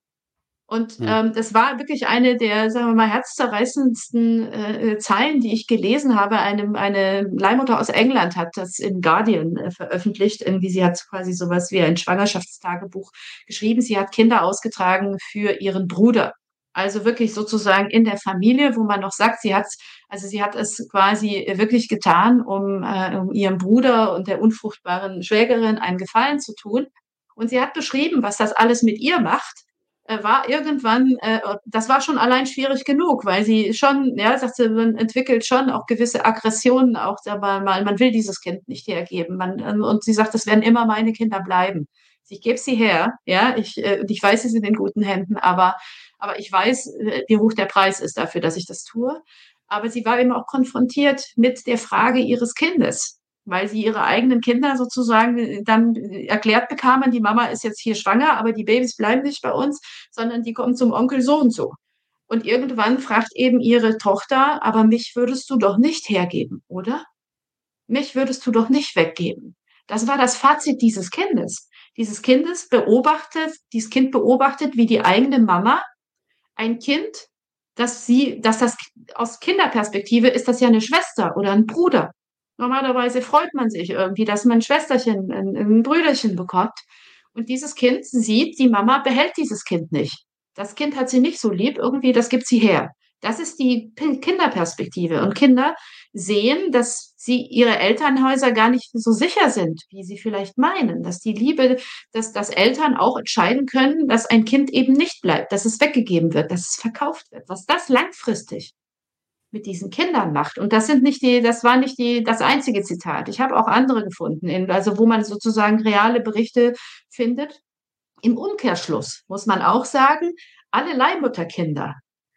Und, Ja. ähm, das war wirklich eine der, sagen wir mal, herzzerreißendsten, äh, äh, Zeilen, die ich gelesen habe. Einem eine Leihmutter aus England hat das im Guardian, äh, veröffentlicht. Irgendwie sie hat quasi so was wie ein Schwangerschaftstagebuch geschrieben. Sie hat Kinder ausgetragen für ihren Bruder. Also wirklich sozusagen in der Familie, wo man noch sagt, sie hat's also sie hat es quasi, äh, wirklich getan, um, äh um ihrem Bruder und der unfruchtbaren Schwägerin einen Gefallen zu tun. Und sie hat beschrieben, was das alles mit ihr macht, äh, war irgendwann äh, das war schon allein schwierig genug, weil sie schon ja, sagt sie, man entwickelt schon auch gewisse Aggressionen, auch aber mal man will dieses Kind nicht hergeben. Man ähm, und sie sagt: „Das werden immer meine Kinder bleiben. Ich gebe sie her, ja, ich äh, und ich weiß, sie sind in guten Händen, aber aber ich weiß, äh, wie hoch der Preis ist dafür, dass ich das tue.“ Aber sie war eben auch konfrontiert mit der Frage ihres Kindes, weil sie ihre eigenen Kinder sozusagen, äh, dann, äh, erklärt bekamen, die Mama ist jetzt hier schwanger, aber die Babys bleiben nicht bei uns, sondern die kommen zum Onkel so und so. Und irgendwann fragt eben ihre Tochter: „Aber mich würdest du doch nicht hergeben, oder? Mich würdest du doch nicht weggeben?“ Das war das Fazit dieses Kindes. Dieses Kindes beobachtet dieses Kind beobachtet, wie die eigene Mama ein Kind, das sie dass das aus Kinderperspektive ist das ja 'ne Schwester oder 'n Bruder. Normalerweise freut man sich irgendwie, dass man 'n Schwesterchen, 'n 'n Brüderchen bekommt. Und dieses Kind sieht, die Mama behält dieses Kind nicht. Das Kind hat sie nicht so lieb, irgendwie, das gibt sie her. Das ist die Pi Kinderperspektive. Und Kinder sehen, dass sie ihre Elternhäuser gar nicht so sicher sind, wie sie vielleicht meinen, dass die Liebe dass dass Eltern auch entscheiden können, dass ein Kind eben nicht bleibt, dass es weggegeben wird, dass es verkauft wird. Was das langfristig mit diesen Kindern macht. Und das sind nicht die das war nicht die das einzige Zitat. Ich habe auch andere gefunden, in also, wo man sozusagen reale Berichte findet. Im Umkehrschluss muss man auch sagen, alle Leihmutterkinder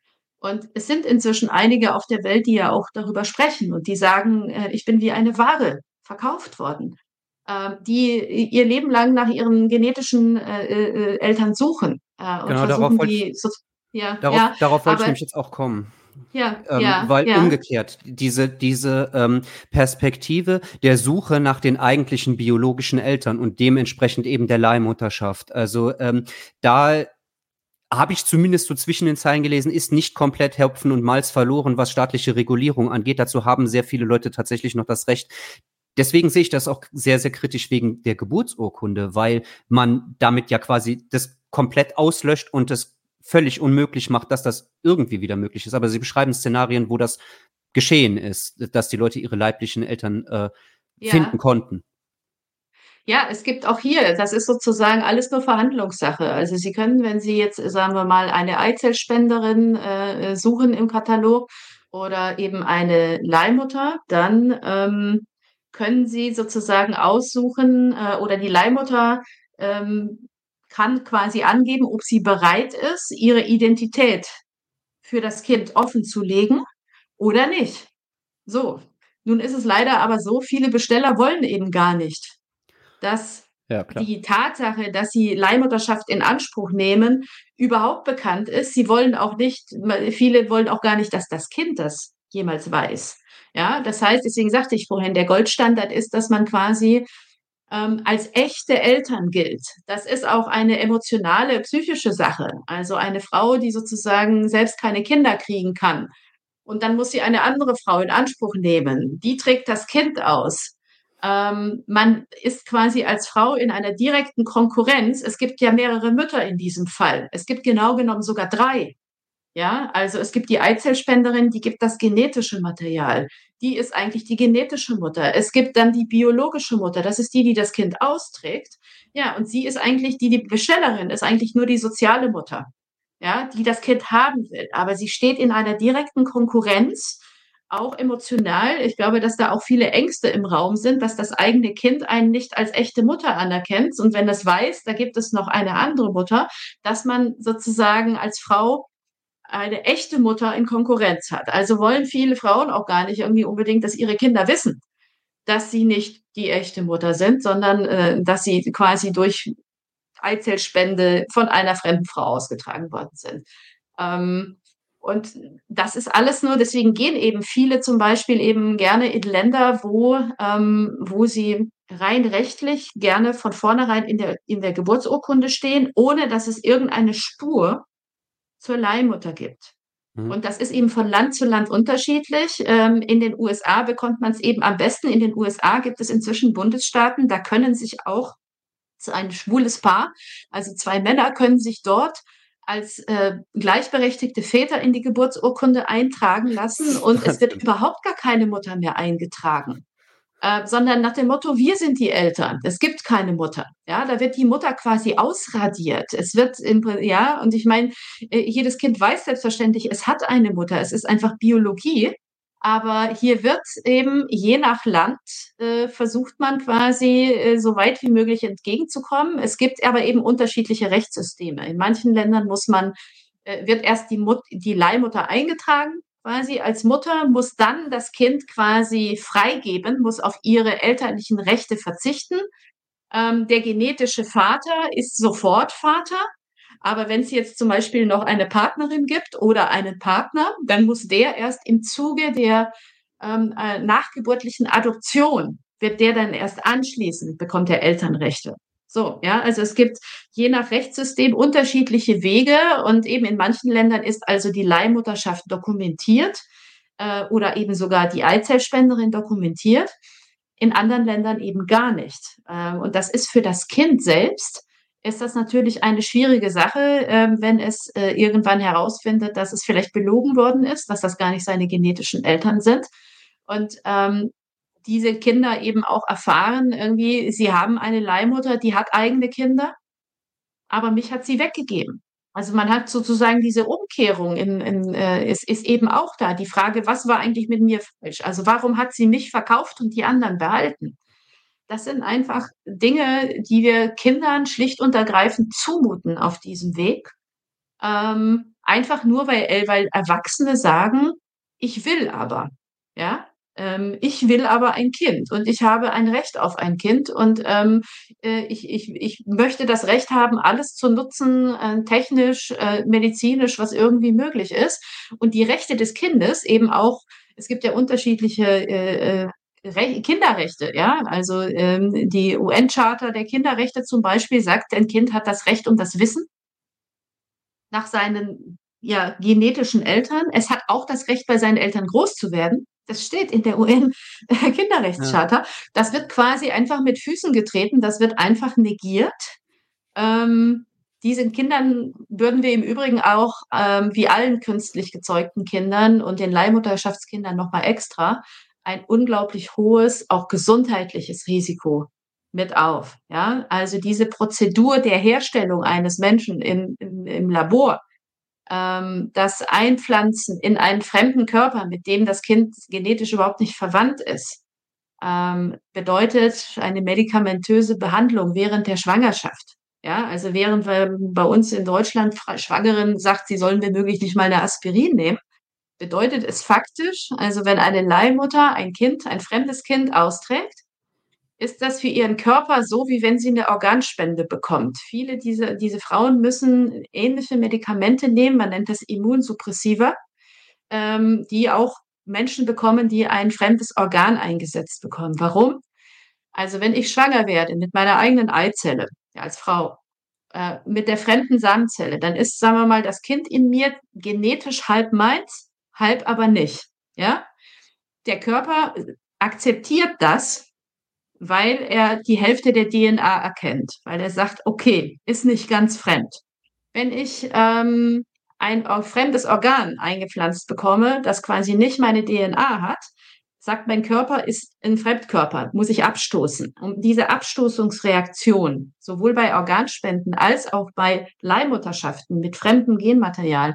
und es sind inzwischen einige auf der Welt, die ja auch darüber sprechen und die sagen, äh: „Ich bin wie eine Ware verkauft worden.“ äh, die ihr Leben lang nach ihren genetischen äh, äh, Eltern suchen äh, und Genau, darauf versuchen wollte ich die so, ja, darauf ja, darauf wollte ich aber nämlich jetzt auch kommen. ja, Ähm, ja, weil ja, umgekehrt, diese diese, ähm, Perspektive der Suche nach den eigentlichen biologischen Eltern und dementsprechend eben der Leihmutterschaft. Also, ähm, da habe ich zumindest so zwischen den Zeilen gelesen, ist nicht komplett Hopfen und Malz verloren, was staatliche Regulierung angeht. Dazu haben sehr viele Leute tatsächlich noch das Recht. Deswegen sehe ich das auch sehr, sehr kritisch wegen der Geburtsurkunde, weil man damit ja quasi das komplett auslöscht und es völlig unmöglich macht, dass das irgendwie wieder möglich ist. Aber Sie beschreiben Szenarien, wo das geschehen ist, dass die Leute ihre leiblichen Eltern äh, finden ja. konnten. Ja, es gibt auch hier, das ist sozusagen alles nur Verhandlungssache. Also Sie können, wenn Sie jetzt, sagen wir mal, eine Eizellspenderin äh, äh, suchen im Katalog oder eben eine Leihmutter, dann ähm, können Sie sozusagen aussuchen äh, oder die Leihmutter ähm, kann quasi angeben, ob sie bereit ist, ihre Identität für das Kind offenzulegen oder nicht. So, nun ist es leider aber so, viele Besteller wollen eben gar nicht, dass Ja, klar. die Tatsache, dass sie Leihmutterschaft in Anspruch nehmen, überhaupt bekannt ist. Sie wollen auch nicht, viele wollen auch gar nicht, dass das Kind das jemals weiß. Ja, das heißt, deswegen sagte ich vorhin, der Goldstandard ist, dass man quasi ähm, als echte Eltern gilt. Das ist auch eine emotionale, psychische Sache. Also eine Frau, die sozusagen selbst keine Kinder kriegen kann, und dann muss sie eine andere Frau in Anspruch nehmen. Die trägt das Kind aus. Ähm, man ist quasi als Frau in einer direkten Konkurrenz. Es gibt ja mehrere Mütter in diesem Fall. Es gibt genau genommen sogar drei. Ja, also es gibt die Eizellspenderin, die gibt das genetische Material. Die ist eigentlich die genetische Mutter. Es gibt dann die biologische Mutter. Das ist die, die das Kind austrägt. Ja, und sie ist eigentlich die, die Bestellerin, ist eigentlich nur die soziale Mutter, ja, die das Kind haben will. Aber sie steht in einer direkten Konkurrenz, auch emotional. Ich glaube, dass da auch viele Ängste im Raum sind, dass das eigene Kind einen nicht als echte Mutter anerkennt. Und wenn das weiß, da gibt es noch eine andere Mutter, dass man sozusagen als Frau eine echte Mutter in Konkurrenz hat. Also wollen viele Frauen auch gar nicht irgendwie unbedingt, dass ihre Kinder wissen, dass sie nicht die echte Mutter sind, sondern äh, dass sie quasi durch Eizellspende von einer fremden Frau ausgetragen worden sind. Ähm, und das ist alles nur, deswegen gehen eben viele zum Beispiel eben gerne in Länder, wo, ähm, wo sie rein rechtlich gerne von vornherein in der, in der Geburtsurkunde stehen, ohne dass es irgendeine Spur zur Leihmutter gibt. Mhm. Und das ist eben von Land zu Land unterschiedlich. Ähm, in den U S A bekommt man es eben am besten. In den U S A gibt es inzwischen Bundesstaaten, da können sich auch so ein schwules Paar, also zwei Männer können sich dort als äh, gleichberechtigte Väter in die Geburtsurkunde eintragen lassen und es wird Wahnsinn. überhaupt gar keine Mutter mehr eingetragen, äh, sondern nach dem Motto, wir sind die Eltern. Es gibt keine Mutter. Ja, da wird die Mutter quasi ausradiert. Es wird im, ja, und ich meine, äh, jedes Kind weiß selbstverständlich, es hat eine Mutter. Es ist einfach Biologie. Aber hier wird eben je nach Land äh, versucht man quasi äh, so weit wie möglich entgegenzukommen. Es gibt aber eben unterschiedliche Rechtssysteme. In manchen Ländern muss man, äh, wird erst die, Mut die Leihmutter eingetragen, quasi als Mutter, muss dann das Kind quasi freigeben, muss auf ihre elterlichen Rechte verzichten. Ähm, der genetische Vater ist sofort Vater. Aber wenn es jetzt zum Beispiel noch eine Partnerin gibt oder einen Partner, dann muss der erst im Zuge der ähm, äh, nachgeburtlichen Adoption, wird der dann erst anschließend, bekommt er Elternrechte. So, ja, also es gibt je nach Rechtssystem unterschiedliche Wege und eben in manchen Ländern ist also die Leihmutterschaft dokumentiert äh, oder eben sogar die Eizellspenderin dokumentiert, in anderen Ländern eben gar nicht. Ähm, und das ist für das Kind selbst, ist das natürlich eine schwierige Sache, ähm, wenn es äh, irgendwann herausfindet, dass es vielleicht belogen worden ist, dass das gar nicht seine genetischen Eltern sind. Und ähm, diese Kinder eben auch erfahren, irgendwie, sie haben eine Leihmutter, die hat eigene Kinder, aber mich hat sie weggegeben. Also man hat sozusagen diese Umkehrung in, in, äh, ist, ist eben auch da. Die Frage, was war eigentlich mit mir falsch? Also warum hat sie mich verkauft und die anderen behalten? Das sind einfach Dinge, die wir Kindern schlicht und ergreifend zumuten auf diesem Weg. Ähm, einfach nur, weil, äh, weil Erwachsene sagen, ich will aber. Ja? Ähm, ich will aber ein Kind und ich habe ein Recht auf ein Kind und ähm, äh, ich, ich, ich möchte das Recht haben, alles zu nutzen, äh, technisch, äh, medizinisch, was irgendwie möglich ist. Und die Rechte des Kindes eben auch, es gibt ja unterschiedliche äh, äh, Kinderrechte, ja, also ähm, die U N-Charta der Kinderrechte zum Beispiel sagt, ein Kind hat das Recht um das Wissen nach seinen ja, genetischen Eltern. Es hat auch das Recht, bei seinen Eltern groß zu werden. Das steht in der U Ja. N-Kinderrechtscharta. Das wird quasi einfach mit Füßen getreten. Das wird einfach negiert. Ähm, diesen Kindern würden wir im Übrigen auch, ähm, wie allen künstlich gezeugten Kindern und den Leihmutterschaftskindern nochmal extra, ein unglaublich hohes, auch gesundheitliches Risiko mit auf. Ja? Also diese Prozedur der Herstellung eines Menschen im, im, im Labor, ähm, das Einpflanzen in einen fremden Körper, mit dem das Kind genetisch überhaupt nicht verwandt ist, ähm, bedeutet eine medikamentöse Behandlung während der Schwangerschaft. Ja, also während wir bei uns in Deutschland Schwangeren sagt, sie sollen womöglich nicht mal eine Aspirin nehmen, bedeutet es faktisch, also wenn eine Leihmutter ein Kind, ein fremdes Kind austrägt, ist das für ihren Körper so, wie wenn sie eine Organspende bekommt. Viele dieser diese Frauen müssen ähnliche Medikamente nehmen, man nennt das Immunsuppressiva, ähm, die auch Menschen bekommen, die ein fremdes Organ eingesetzt bekommen. Warum? Also wenn ich schwanger werde mit meiner eigenen Eizelle, ja, als Frau, äh, mit der fremden Samenzelle, dann ist, sagen wir mal, das Kind in mir genetisch halb meins, halb aber nicht. Ja? Der Körper akzeptiert das, weil er die Hälfte der D N A erkennt, weil er sagt, okay, ist nicht ganz fremd. Wenn ich ähm, ein äh, fremdes Organ eingepflanzt bekomme, das quasi nicht meine D N A hat, sagt mein Körper, ist ein Fremdkörper, muss ich abstoßen. Und diese Abstoßungsreaktion, sowohl bei Organspenden als auch bei Leihmutterschaften mit fremdem Genmaterial,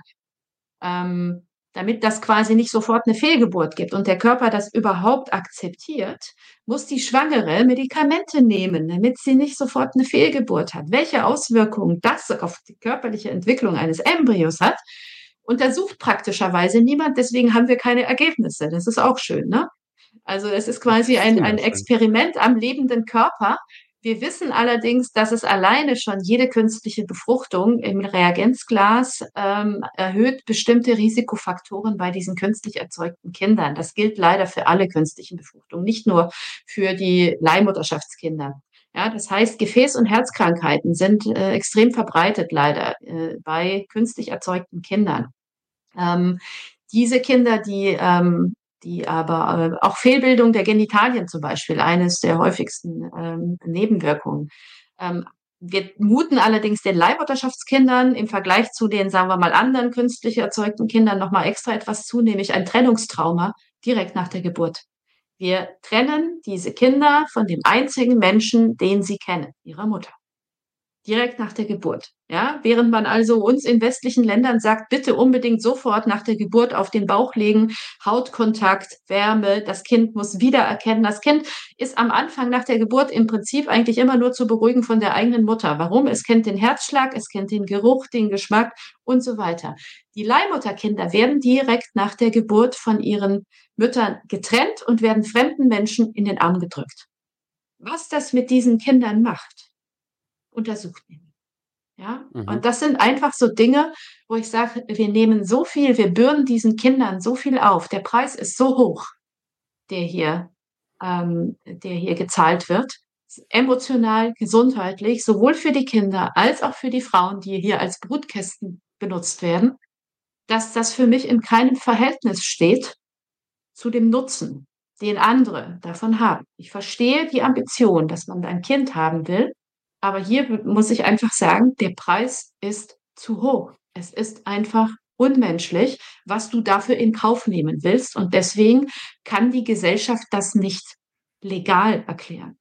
ähm, damit das quasi nicht sofort eine Fehlgeburt gibt und der Körper das überhaupt akzeptiert, muss die Schwangere Medikamente nehmen, damit sie nicht sofort eine Fehlgeburt hat. Welche Auswirkungen das auf die körperliche Entwicklung eines Embryos hat, untersucht praktischerweise niemand. Deswegen haben wir keine Ergebnisse. Das ist auch schön, ne? Also es ist quasi ein, ein Wunderschön. Experiment am lebenden Körper. Wir wissen allerdings, dass es alleine schon jede künstliche Befruchtung im Reagenzglas ähm, erhöht bestimmte Risikofaktoren bei diesen künstlich erzeugten Kindern. Das gilt leider für alle künstlichen Befruchtungen, nicht nur für die Leihmutterschaftskinder. Ja, das heißt, Gefäß- und Herzkrankheiten sind äh, extrem verbreitet leider äh, bei künstlich erzeugten Kindern. Ähm, diese Kinder, die ähm, die aber äh, auch Fehlbildung der Genitalien zum Beispiel, eines der häufigsten ähm, Nebenwirkungen. Ähm, wir muten allerdings den Leihmutterschaftskindern im Vergleich zu den, sagen wir mal, anderen künstlich erzeugten Kindern nochmal extra etwas zu, nämlich ein Trennungstrauma direkt nach der Geburt. Wir trennen diese Kinder von dem einzigen Menschen, den sie kennen, ihrer Mutter. Direkt nach der Geburt. Ja, während man also uns in westlichen Ländern sagt, bitte unbedingt sofort nach der Geburt auf den Bauch legen, Hautkontakt, Wärme, das Kind muss wiedererkennen. Das Kind ist am Anfang nach der Geburt im Prinzip eigentlich immer nur zu beruhigen von der eigenen Mutter. Warum? Es kennt den Herzschlag, es kennt den Geruch, den Geschmack und so weiter. Die Leihmutterkinder werden direkt nach der Geburt von ihren Müttern getrennt und werden fremden Menschen in den Arm gedrückt. Was das mit diesen Kindern macht, untersucht nehmen. Ja, Mhm. und das sind einfach so Dinge, wo ich sage, wir nehmen so viel, wir bürden diesen Kindern so viel auf. Der Preis ist so hoch, der hier, ähm, der hier gezahlt wird. Emotional, gesundheitlich, sowohl für die Kinder als auch für die Frauen, die hier als Brutkästen benutzt werden, dass das für mich in keinem Verhältnis steht zu dem Nutzen, den andere davon haben. Ich verstehe die Ambition, dass man ein Kind haben will, aber hier muss ich einfach sagen, der Preis ist zu hoch. Es ist einfach unmenschlich, was du dafür in Kauf nehmen willst. Und deswegen kann die Gesellschaft das nicht legal erklären.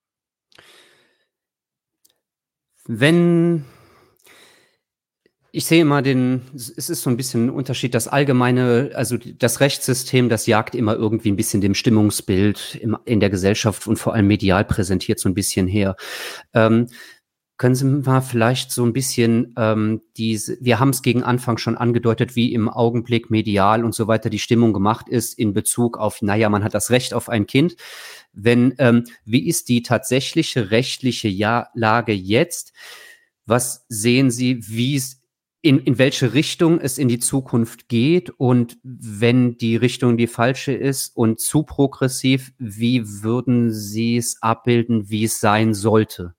Wenn ich sehe immer den, es ist so ein bisschen ein Unterschied, das allgemeine, also das Rechtssystem, das jagt immer irgendwie ein bisschen dem Stimmungsbild im, in der Gesellschaft und vor allem medial präsentiert so ein bisschen her. Ähm, Können Sie mal vielleicht so ein bisschen ähm, diese, wir haben es gegen Anfang schon angedeutet, wie im Augenblick medial und so weiter die Stimmung gemacht ist in Bezug auf, naja, man hat das Recht auf ein Kind. Wenn, ähm, wie ist die tatsächliche rechtliche ja Lage jetzt? Was sehen Sie, wie es in, in welche Richtung es in die Zukunft geht? Und wenn die Richtung die falsche ist und zu progressiv, wie würden Sie es abbilden, wie es sein sollte?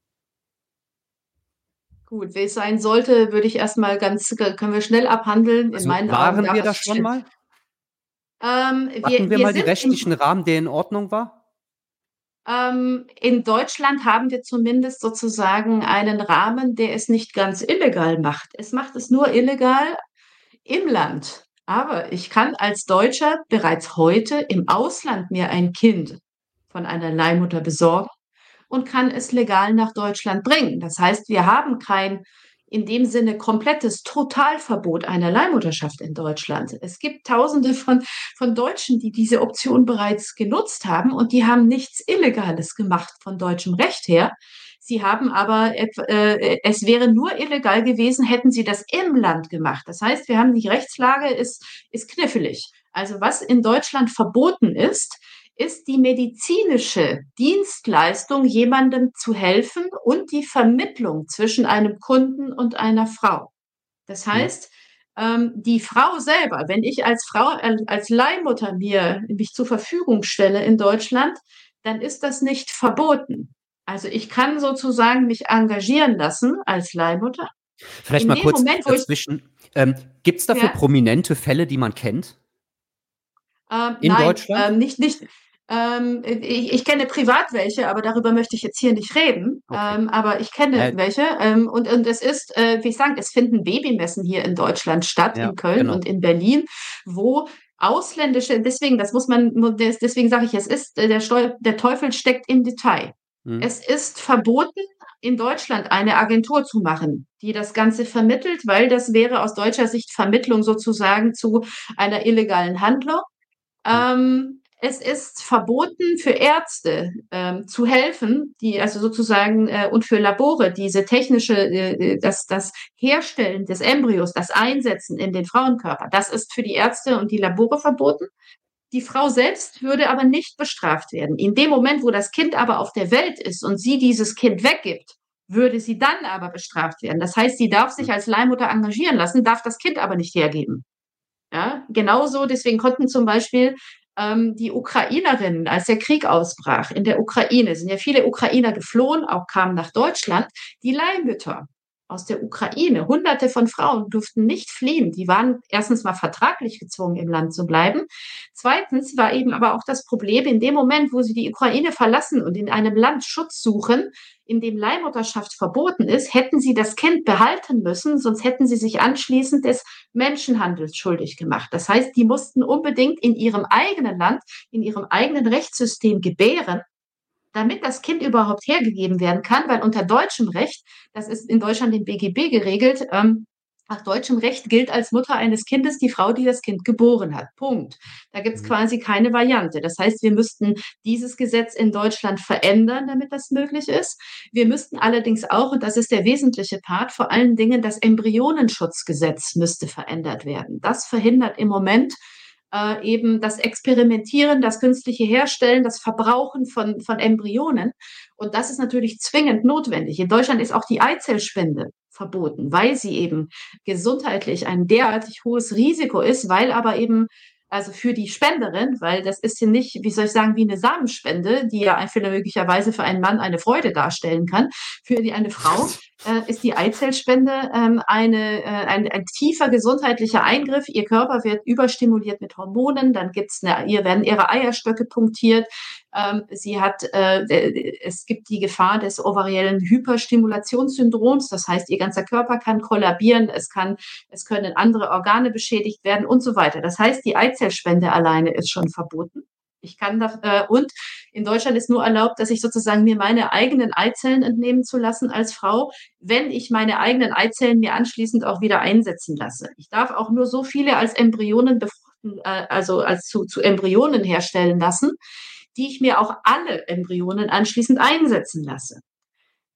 Gut, wie es sein sollte, würde ich erst mal ganz können wir schnell abhandeln. In Also meinen Augen waren darf wir da es schon st mal? ähm, Hatten wir wir wir mal die sind im rechtlichen Rahmen, der in Ordnung war? ähm, in Deutschland haben wir zumindest sozusagen einen Rahmen, der es nicht ganz illegal macht. Es macht es nur illegal im Land. Aber ich kann als Deutscher bereits heute im Ausland mir ein Kind von einer Leihmutter besorgen und kann es legal nach Deutschland bringen. Das heißt, wir haben kein in dem Sinne komplettes Totalverbot einer Leihmutterschaft in Deutschland. Es gibt Tausende von, von Deutschen, die diese Option bereits genutzt haben und die haben nichts Illegales gemacht von deutschem Recht her. Sie haben aber, äh, es wäre nur illegal gewesen, hätten sie das im Land gemacht. Das heißt, wir haben die Rechtslage ist, ist knifflig. Also was in Deutschland verboten ist, ist die medizinische Dienstleistung, jemandem zu helfen und die Vermittlung zwischen einem Kunden und einer Frau. Das Mhm. heißt, ähm, die Frau selber, wenn ich als Frau, äh, als Leihmutter mir mich zur Verfügung stelle in Deutschland, dann ist das nicht verboten. Also ich kann sozusagen mich engagieren lassen als Leihmutter. Vielleicht In mal dem kurz Moment, wo ich, dazwischen. Ähm, Gibt es dafür ja, prominente Fälle, die man kennt Ähm, in nein, Deutschland? ähm, nicht, nicht. Ähm, ich, ich kenne privat welche, aber darüber möchte ich jetzt hier nicht reden. Okay. Ähm, aber ich kenne Äh, welche. Ähm, und, und es ist, äh, wie ich sagen, es finden Babymessen hier in Deutschland statt, ja, in Köln genau. und in Berlin, wo ausländische, deswegen, das muss man, deswegen sage ich, es ist, äh, der, Steu der Teufel steckt im Detail. Mhm. Es ist verboten, in Deutschland eine Agentur zu machen, die das Ganze vermittelt, weil das wäre aus deutscher Sicht Vermittlung sozusagen zu einer illegalen Handlung. Mhm. Ähm, es ist verboten für Ärzte ähm, zu helfen, die also sozusagen äh, und für Labore diese technische, äh, das, das Herstellen des Embryos, das Einsetzen in den Frauenkörper, das ist für die Ärzte und die Labore verboten. Die Frau selbst würde aber nicht bestraft werden. In dem Moment, wo das Kind aber auf der Welt ist und sie dieses Kind weggibt, würde sie dann aber bestraft werden. Das heißt, sie darf sich als Leihmutter engagieren lassen, darf das Kind aber nicht hergeben. Ja, genauso, deswegen konnten zum Beispiel ähm, die Ukrainerinnen, als der Krieg ausbrach in der Ukraine, sind ja viele Ukrainer geflohen, auch kamen nach Deutschland, die Leihmütter aus der Ukraine, hunderte von Frauen durften nicht fliehen. Die waren erstens mal vertraglich gezwungen, im Land zu bleiben. Zweitens war eben aber auch das Problem, in dem Moment, wo sie die Ukraine verlassen und in einem Land Schutz suchen, in dem Leihmutterschaft verboten ist, hätten sie das Kind behalten müssen, sonst hätten sie sich anschließend des Menschenhandels schuldig gemacht. Das heißt, die mussten unbedingt in ihrem eigenen Land, in ihrem eigenen Rechtssystem gebären, damit das Kind überhaupt hergegeben werden kann, weil unter deutschem Recht, das ist in Deutschland im B G B geregelt, ähm, nach deutschem Recht gilt als Mutter eines Kindes die Frau, die das Kind geboren hat. Punkt. Da gibt es Mhm. quasi keine Variante. Das heißt, wir müssten dieses Gesetz in Deutschland verändern, damit das möglich ist. Wir müssten allerdings auch, und das ist der wesentliche Part, vor allen Dingen das Embryonenschutzgesetz müsste verändert werden. Das verhindert im Moment äh, eben das Experimentieren, das künstliche Herstellen, das Verbrauchen von, von Embryonen. Und das ist natürlich zwingend notwendig. In Deutschland ist auch die Eizellspende verboten, weil sie eben gesundheitlich ein derartig hohes Risiko ist, weil aber eben also für die Spenderin, weil das ist ja nicht, wie soll ich sagen, wie eine Samenspende, die ja für möglicherweise für einen Mann eine Freude darstellen kann. Für die, eine Frau äh, ist die Eizellspende ähm, eine, äh, ein, ein tiefer gesundheitlicher Eingriff. Ihr Körper wird überstimuliert mit Hormonen, dann gibt's eine, ihr werden ihre Eierstöcke punktiert. Ähm, sie hat, äh, es gibt die Gefahr des ovariellen Hyperstimulationssyndroms, das heißt, ihr ganzer Körper kann kollabieren, es kann, es können andere Organe beschädigt werden und so weiter. Das heißt, die Eizellspende alleine ist schon verboten. Ich kann das, äh, und in Deutschland ist nur erlaubt, dass ich sozusagen mir meine eigenen Eizellen entnehmen zu lassen als Frau, wenn ich meine eigenen Eizellen mir anschließend auch wieder einsetzen lasse. Ich darf auch nur so viele als Embryonen befruchten, äh, also als zu, zu Embryonen herstellen lassen, die ich mir auch alle Embryonen anschließend einsetzen lasse.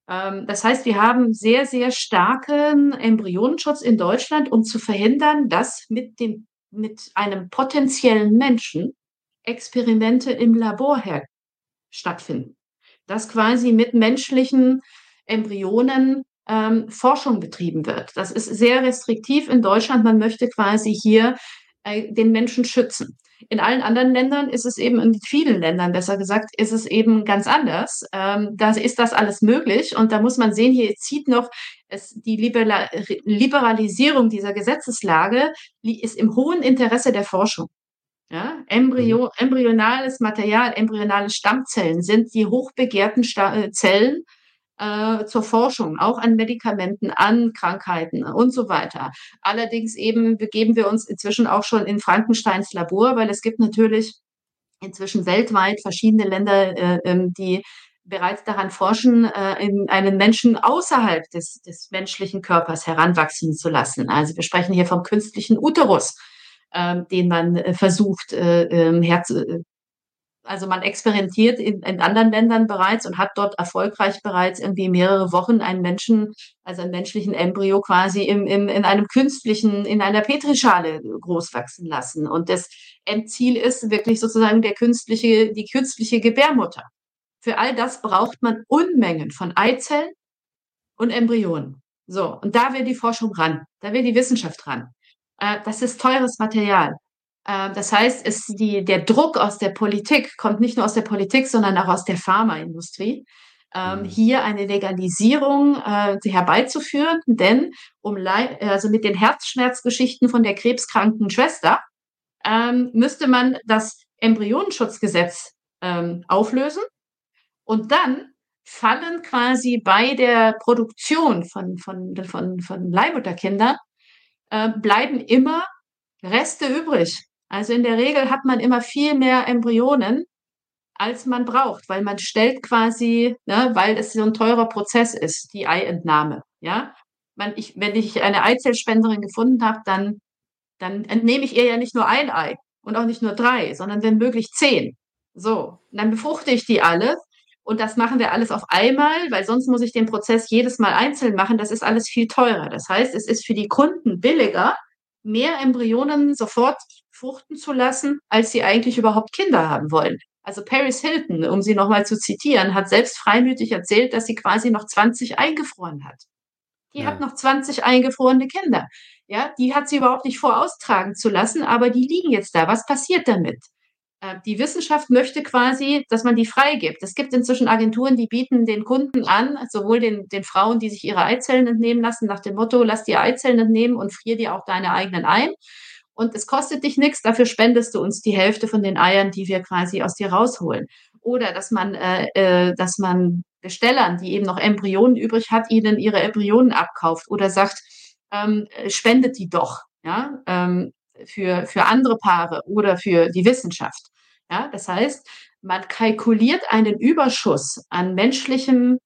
Ähm, das heißt, wir haben sehr, sehr starken Embryonenschutz in Deutschland, um zu verhindern, dass mit dem mit einem potenziellen Menschen Experimente im Labor her stattfinden. Dass quasi mit menschlichen Embryonen, ähm, Forschung betrieben wird. Das ist sehr restriktiv in Deutschland. Man möchte quasi hier, äh, den Menschen schützen. In allen anderen Ländern ist es eben in vielen Ländern, besser gesagt, ist es eben ganz anders. Ähm, da ist das alles möglich und da muss man sehen, hier zieht noch es die Liberala Liberalisierung dieser Gesetzeslage li ist im hohen Interesse der Forschung. Ja, Mhm. Embryo embryonales Material, embryonale Stammzellen sind die hochbegehrten Sta äh, Zellen, äh, zur Forschung, auch an Medikamenten, an Krankheiten und so weiter. Allerdings eben begeben wir uns inzwischen auch schon in Frankensteins Labor, weil es gibt natürlich inzwischen weltweit verschiedene Länder, äh, ähm, die bereits daran forschen, äh, in einen Menschen außerhalb des des menschlichen Körpers heranwachsen zu lassen. Also, wir sprechen hier vom künstlichen Uterus, ähm, den man, äh, versucht, äh, ähm, herzu äh, also, man experimentiert in in anderen Ländern bereits und hat dort erfolgreich bereits irgendwie mehrere Wochen einen Menschen also, einen menschlichen Embryo quasi im im in einem künstlichen in einer Petrischale großwachsen lassen. Und das Endziel ist wirklich sozusagen der künstliche die künstliche Gebärmutter. Für all das braucht man Unmengen von Eizellen und Embryonen. So, und da will die Forschung ran, da will die Wissenschaft ran. Äh, das ist teures Material. Äh, das heißt, es die der Druck aus der Politik kommt nicht nur aus der Politik, sondern auch aus der Pharmaindustrie, ähm, Mhm. hier eine Legalisierung, äh, herbeizuführen, denn um Lei also, mit den Herzschmerzgeschichten von der krebskranken Schwester, ähm, müsste man das Embryonenschutzgesetz, ähm, auflösen und dann fallen quasi bei der Produktion von von von von Leihmutterkindern, äh, bleiben immer Reste übrig. Also, in der Regel hat man immer viel mehr Embryonen, als man braucht, weil man stellt quasi ne, weil es so 'n teurer Prozess ist, die Eientnahme, ja? Man ich wenn ich eine Eizellspenderin gefunden habe, dann dann entnehme ich ihr ja nicht nur ein Ei und auch nicht nur drei, sondern wenn möglich zehn. So, und dann befruchte ich die alle und das machen wir alles auf einmal, weil sonst muss ich den Prozess jedes Mal einzeln machen. Das ist alles viel teurer. Das heißt, es ist für die Kunden billiger, mehr Embryonen sofort fruchten zu lassen, als sie eigentlich überhaupt Kinder haben wollen. Also, Paris Hilton, um sie noch mal zu zitieren, hat selbst freimütig erzählt, dass sie quasi noch zwanzig eingefroren hat. Die hat Ja. noch zwanzig eingefrorene Kinder. Ja, die hat sie überhaupt nicht vor, austragen zu lassen, aber die liegen jetzt da. Was passiert damit? Äh, die Wissenschaft möchte quasi, dass man die freigibt. Es gibt inzwischen Agenturen, die bieten den Kunden an, sowohl den den Frauen, die sich ihre Eizellen entnehmen lassen, nach dem Motto: „Lass dir Eizellen entnehmen und frier dir auch deine eigenen ein. Und es kostet dich nix, dafür spendest du uns die Hälfte von den Eiern, die wir quasi aus dir rausholen.“ Oder dass man äh, äh, dass man Bestellern, die eben noch Embryonen übrig hat, ihnen ihre Embryonen abkauft oder sagt, ähm, äh: „Spendet die doch, ja, ähm, für für andere Paare oder für die Wissenschaft.“ Ja, das heißt, man kalkuliert einen Überschuss an menschlichem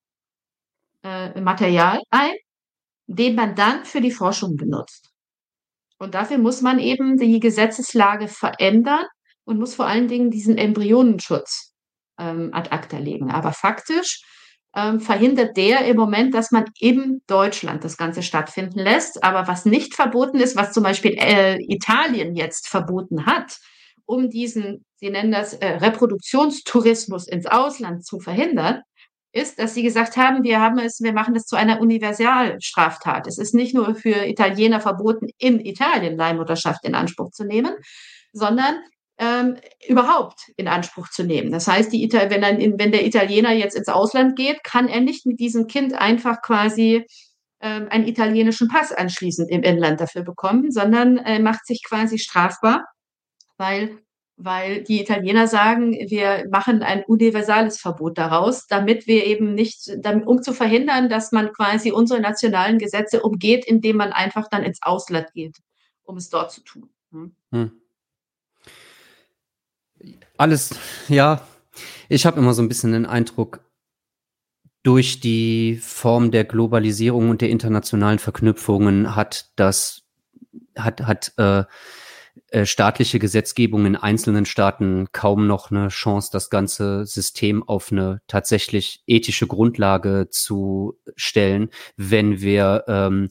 äh, Material ein, den man dann für die Forschung benutzt. Und dafür muss man eben die Gesetzeslage verändern und muss vor allen Dingen diesen Embryonenschutz, ähm, ad acta legen. Aber faktisch, ähm, verhindert der im Moment, dass man in Deutschland das Ganze stattfinden lässt. Aber was nicht verboten ist, was zum Beispiel, äh, Italien jetzt verboten hat, um diesen, sie nennen das, äh, Reproduktionstourismus ins Ausland zu verhindern, ist, dass sie gesagt haben: „Wir haben es wir machen es zu einer Universalstraftat.“ Es ist nicht nur für Italiener verboten, in Italien Leihmutterschaft in Anspruch zu nehmen, sondern, ähm, überhaupt in Anspruch zu nehmen. Das heißt, die Ita wenn ein wenn der Italiener jetzt ins Ausland geht, kann er nicht mit diesem Kind einfach quasi, ähm, einen italienischen Pass anschließend im Inland dafür bekommen, sondern, äh, macht sich quasi strafbar, weil weil die Italiener sagen: „Wir machen ein universales Verbot daraus, damit wir eben nicht dam um zu verhindern, dass man quasi unsere nationalen Gesetze umgeht, indem man einfach dann ins Ausland geht, um es dort zu tun“, ne? Hm. Alles ja, ich habe immer so 'n bisschen den Eindruck durch die Form der Globalisierung und der internationalen Verknüpfungen hat das hat hat, äh äh, staatliche Gesetzgebung in einzelnen Staaten kaum noch eine Chance, das ganze System auf eine tatsächlich ethische Grundlage zu stellen, wenn wir ähm,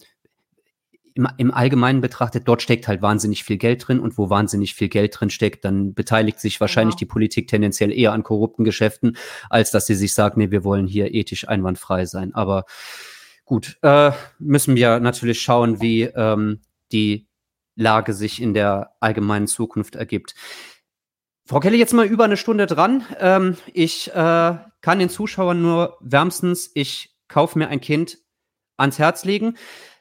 im, im Allgemeinen betrachtet, dort steckt halt wahnsinnig viel Geld drin und wo wahnsinnig viel Geld drin steckt, dann beteiligt sich wahrscheinlich Genau. die Politik tendenziell eher an korrupten Geschäften, als dass sie sich sagt, nee, wir wollen hier ethisch einwandfrei sein. Aber gut, äh, müssen wir natürlich schauen, wie ähm, die Lage sich in der allgemeinen Zukunft ergibt. Frau Kelly, jetzt mal über eine Stunde dran. Ähm, ich äh, kann den Zuschauern nur wärmstens, ich kaufe mir ein Kind ans Herz legen.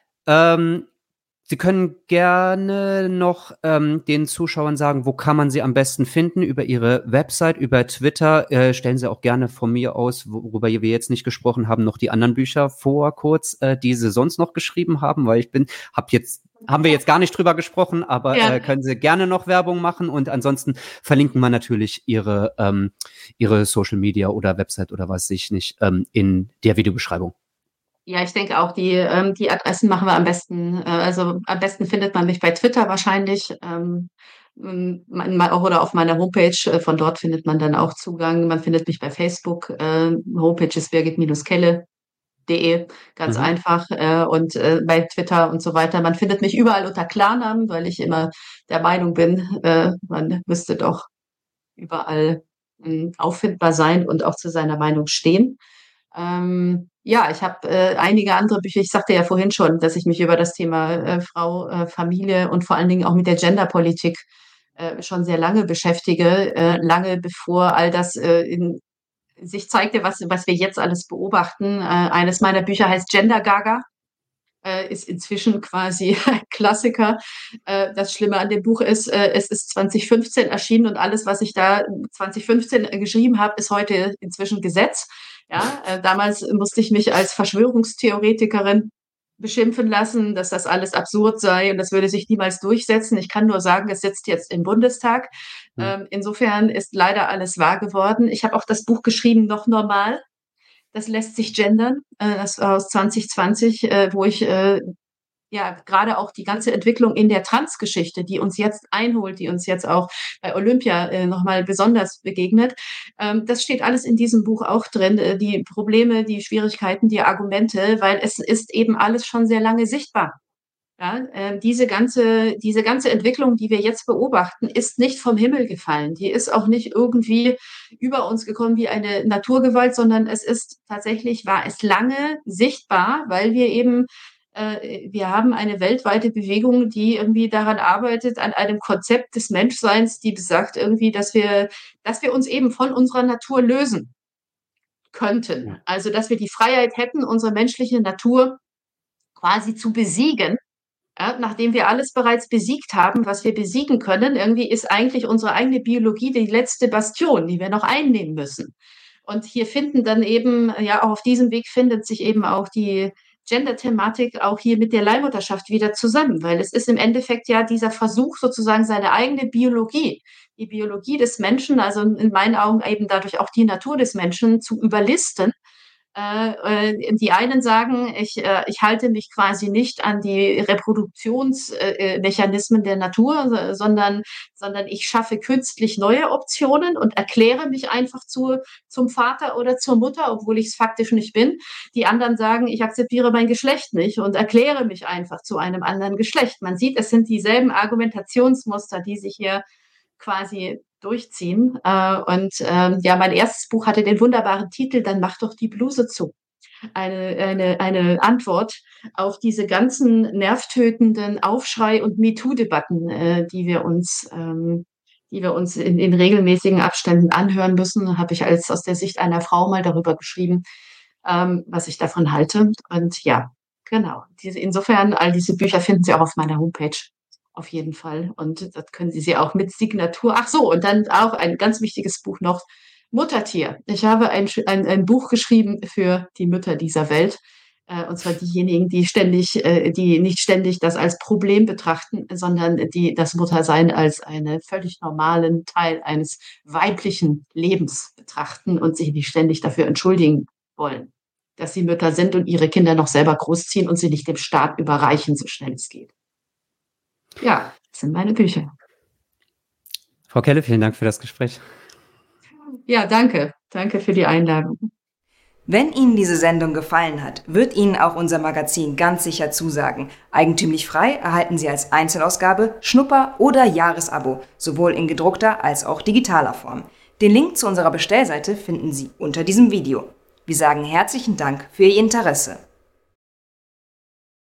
Ähm, Sie können gerne noch ähm, den Zuschauern sagen, wo kann man sie am besten finden? Über Ihre Website, über Twitter. Äh, stellen Sie auch gerne von mir aus, worüber wir jetzt nicht gesprochen haben, noch die anderen Bücher vor kurz, äh, die Sie sonst noch geschrieben haben, weil ich bin, hab jetzt, haben wir jetzt gar nicht drüber gesprochen, aber Ja. äh, können Sie gerne noch Werbung machen und ansonsten verlinken wir natürlich Ihre, ähm, Ihre Social Media oder Website oder was ich nicht ähm, in der Videobeschreibung. Ja, ich denke auch, die, ähm, die Adressen machen wir am besten. Äh, also am besten findet man mich bei Twitter wahrscheinlich. Ähm, m- man- oder auf meiner Homepage. Äh, von dort findet man dann auch Zugang. Man findet mich bei Facebook. Äh, Homepage ist birgit-kelle. De, ganz Mhm. einfach, äh, und äh, bei Twitter und so weiter. Man findet mich überall unter Klarnamen, weil ich immer der Meinung bin, äh, man müsste doch überall mh, auffindbar sein und auch zu seiner Meinung stehen. Ähm, ja, ich habe äh, einige andere Bücher. Ich sagte ja vorhin schon, dass ich mich über das Thema äh, Frau, äh, Familie und vor allen Dingen auch mit der Genderpolitik äh, schon sehr lange beschäftige, äh, lange bevor all das äh, in sich zeigte, was, was wir jetzt alles beobachten. Äh, eines meiner Bücher heißt Gender Gaga, äh, ist inzwischen quasi ein Klassiker. Äh, das Schlimme an dem Buch ist, äh, es ist zwanzig fünfzehn erschienen und alles, was ich da zwanzig fünfzehn geschrieben habe, ist heute inzwischen Gesetz. Ja, äh, damals musste ich mich als Verschwörungstheoretikerin beschimpfen lassen, dass das alles absurd sei und das würde sich niemals durchsetzen. Ich kann nur sagen, es sitzt jetzt im Bundestag. Mhm. Ähm, insofern ist leider alles wahr geworden. Ich habe auch das Buch geschrieben, noch normal. Das lässt sich gendern. Äh, das war aus zwanzig zwanzig, äh, wo ich äh, ja gerade auch die ganze Entwicklung in der Trans-Geschichte, die uns jetzt einholt, die uns jetzt auch bei Olympia äh, nochmal besonders begegnet. Ähm, das steht alles in diesem Buch auch drin. Äh, die Probleme, die Schwierigkeiten, die Argumente, weil es ist eben alles schon sehr lange sichtbar. Ja, äh, diese ganze, diese ganze Entwicklung, die wir jetzt beobachten, ist nicht vom Himmel gefallen. Die ist auch nicht irgendwie über uns gekommen wie eine Naturgewalt, sondern es ist tatsächlich, war es lange sichtbar, weil wir eben, äh, wir haben eine weltweite Bewegung, die irgendwie daran arbeitet, an einem Konzept des Menschseins, die besagt irgendwie, dass wir, dass wir uns eben von unserer Natur lösen könnten. Ja. Also, dass wir die Freiheit hätten, unsere menschliche Natur quasi zu besiegen, ja, nachdem wir alles bereits besiegt haben, was wir besiegen können. Irgendwie ist eigentlich unsere eigene Biologie die letzte Bastion, die wir noch einnehmen müssen. Und hier finden dann eben, ja, auch auf diesem Weg findet sich eben auch die Gender-Thematik auch hier mit der Leihmutterschaft wieder zusammen, weil es ist im Endeffekt ja dieser Versuch, sozusagen seine eigene Biologie, die Biologie des Menschen, also in meinen Augen eben dadurch auch die Natur des Menschen zu überlisten. Äh, äh, die einen sagen, ich, äh, ich halte mich quasi nicht an die Reproduktionsmechanismen der Natur, sondern, sondern ich schaffe künstlich neue Optionen und erkläre mich einfach zu, zum Vater oder zur Mutter, obwohl ich es faktisch nicht bin. Die anderen sagen, ich akzeptiere mein Geschlecht nicht und erkläre mich einfach zu einem anderen Geschlecht. Man sieht, es sind dieselben Argumentationsmuster, die sich hier quasi durchziehen. Äh, und ähm, ja, mein erstes Buch hatte den wunderbaren Titel, Dann mach doch die Bluse zu. Eine, eine, eine Antwort auf diese ganzen nervtötenden Aufschrei- und MeToo-Debatten, äh, die wir uns, ähm, die wir uns in, in regelmäßigen Abständen anhören müssen, habe ich als aus der Sicht einer Frau mal darüber geschrieben, ähm, was ich davon halte. Und ja, genau. Diese, insofern, all diese Bücher finden Sie auch auf meiner Homepage. Auf jeden Fall. Und das können Sie sie auch mit Signatur. Ach so, und dann auch ein ganz wichtiges Buch noch, Muttertier. Ich habe ein, ein, ein Buch geschrieben für die Mütter dieser Welt. Äh, und zwar diejenigen, die ständig, äh, die nicht ständig das als Problem betrachten, sondern die das Muttersein als einen völlig normalen Teil eines weiblichen Lebens betrachten und sich nicht ständig dafür entschuldigen wollen, dass sie Mütter sind und ihre Kinder noch selber großziehen und sie nicht dem Staat überreichen, so schnell es geht. Ja, das sind meine Bücher. Frau Kelle, vielen Dank für das Gespräch. Ja, danke. Danke für die Einladung. Wenn Ihnen diese Sendung gefallen hat, wird Ihnen auch unser Magazin ganz sicher zusagen. Eigentümlich frei erhalten Sie als Einzelausgabe, Schnupper- oder Jahresabo, sowohl in gedruckter als auch digitaler Form. Den Link zu unserer Bestellseite finden Sie unter diesem Video. Wir sagen herzlichen Dank für Ihr Interesse.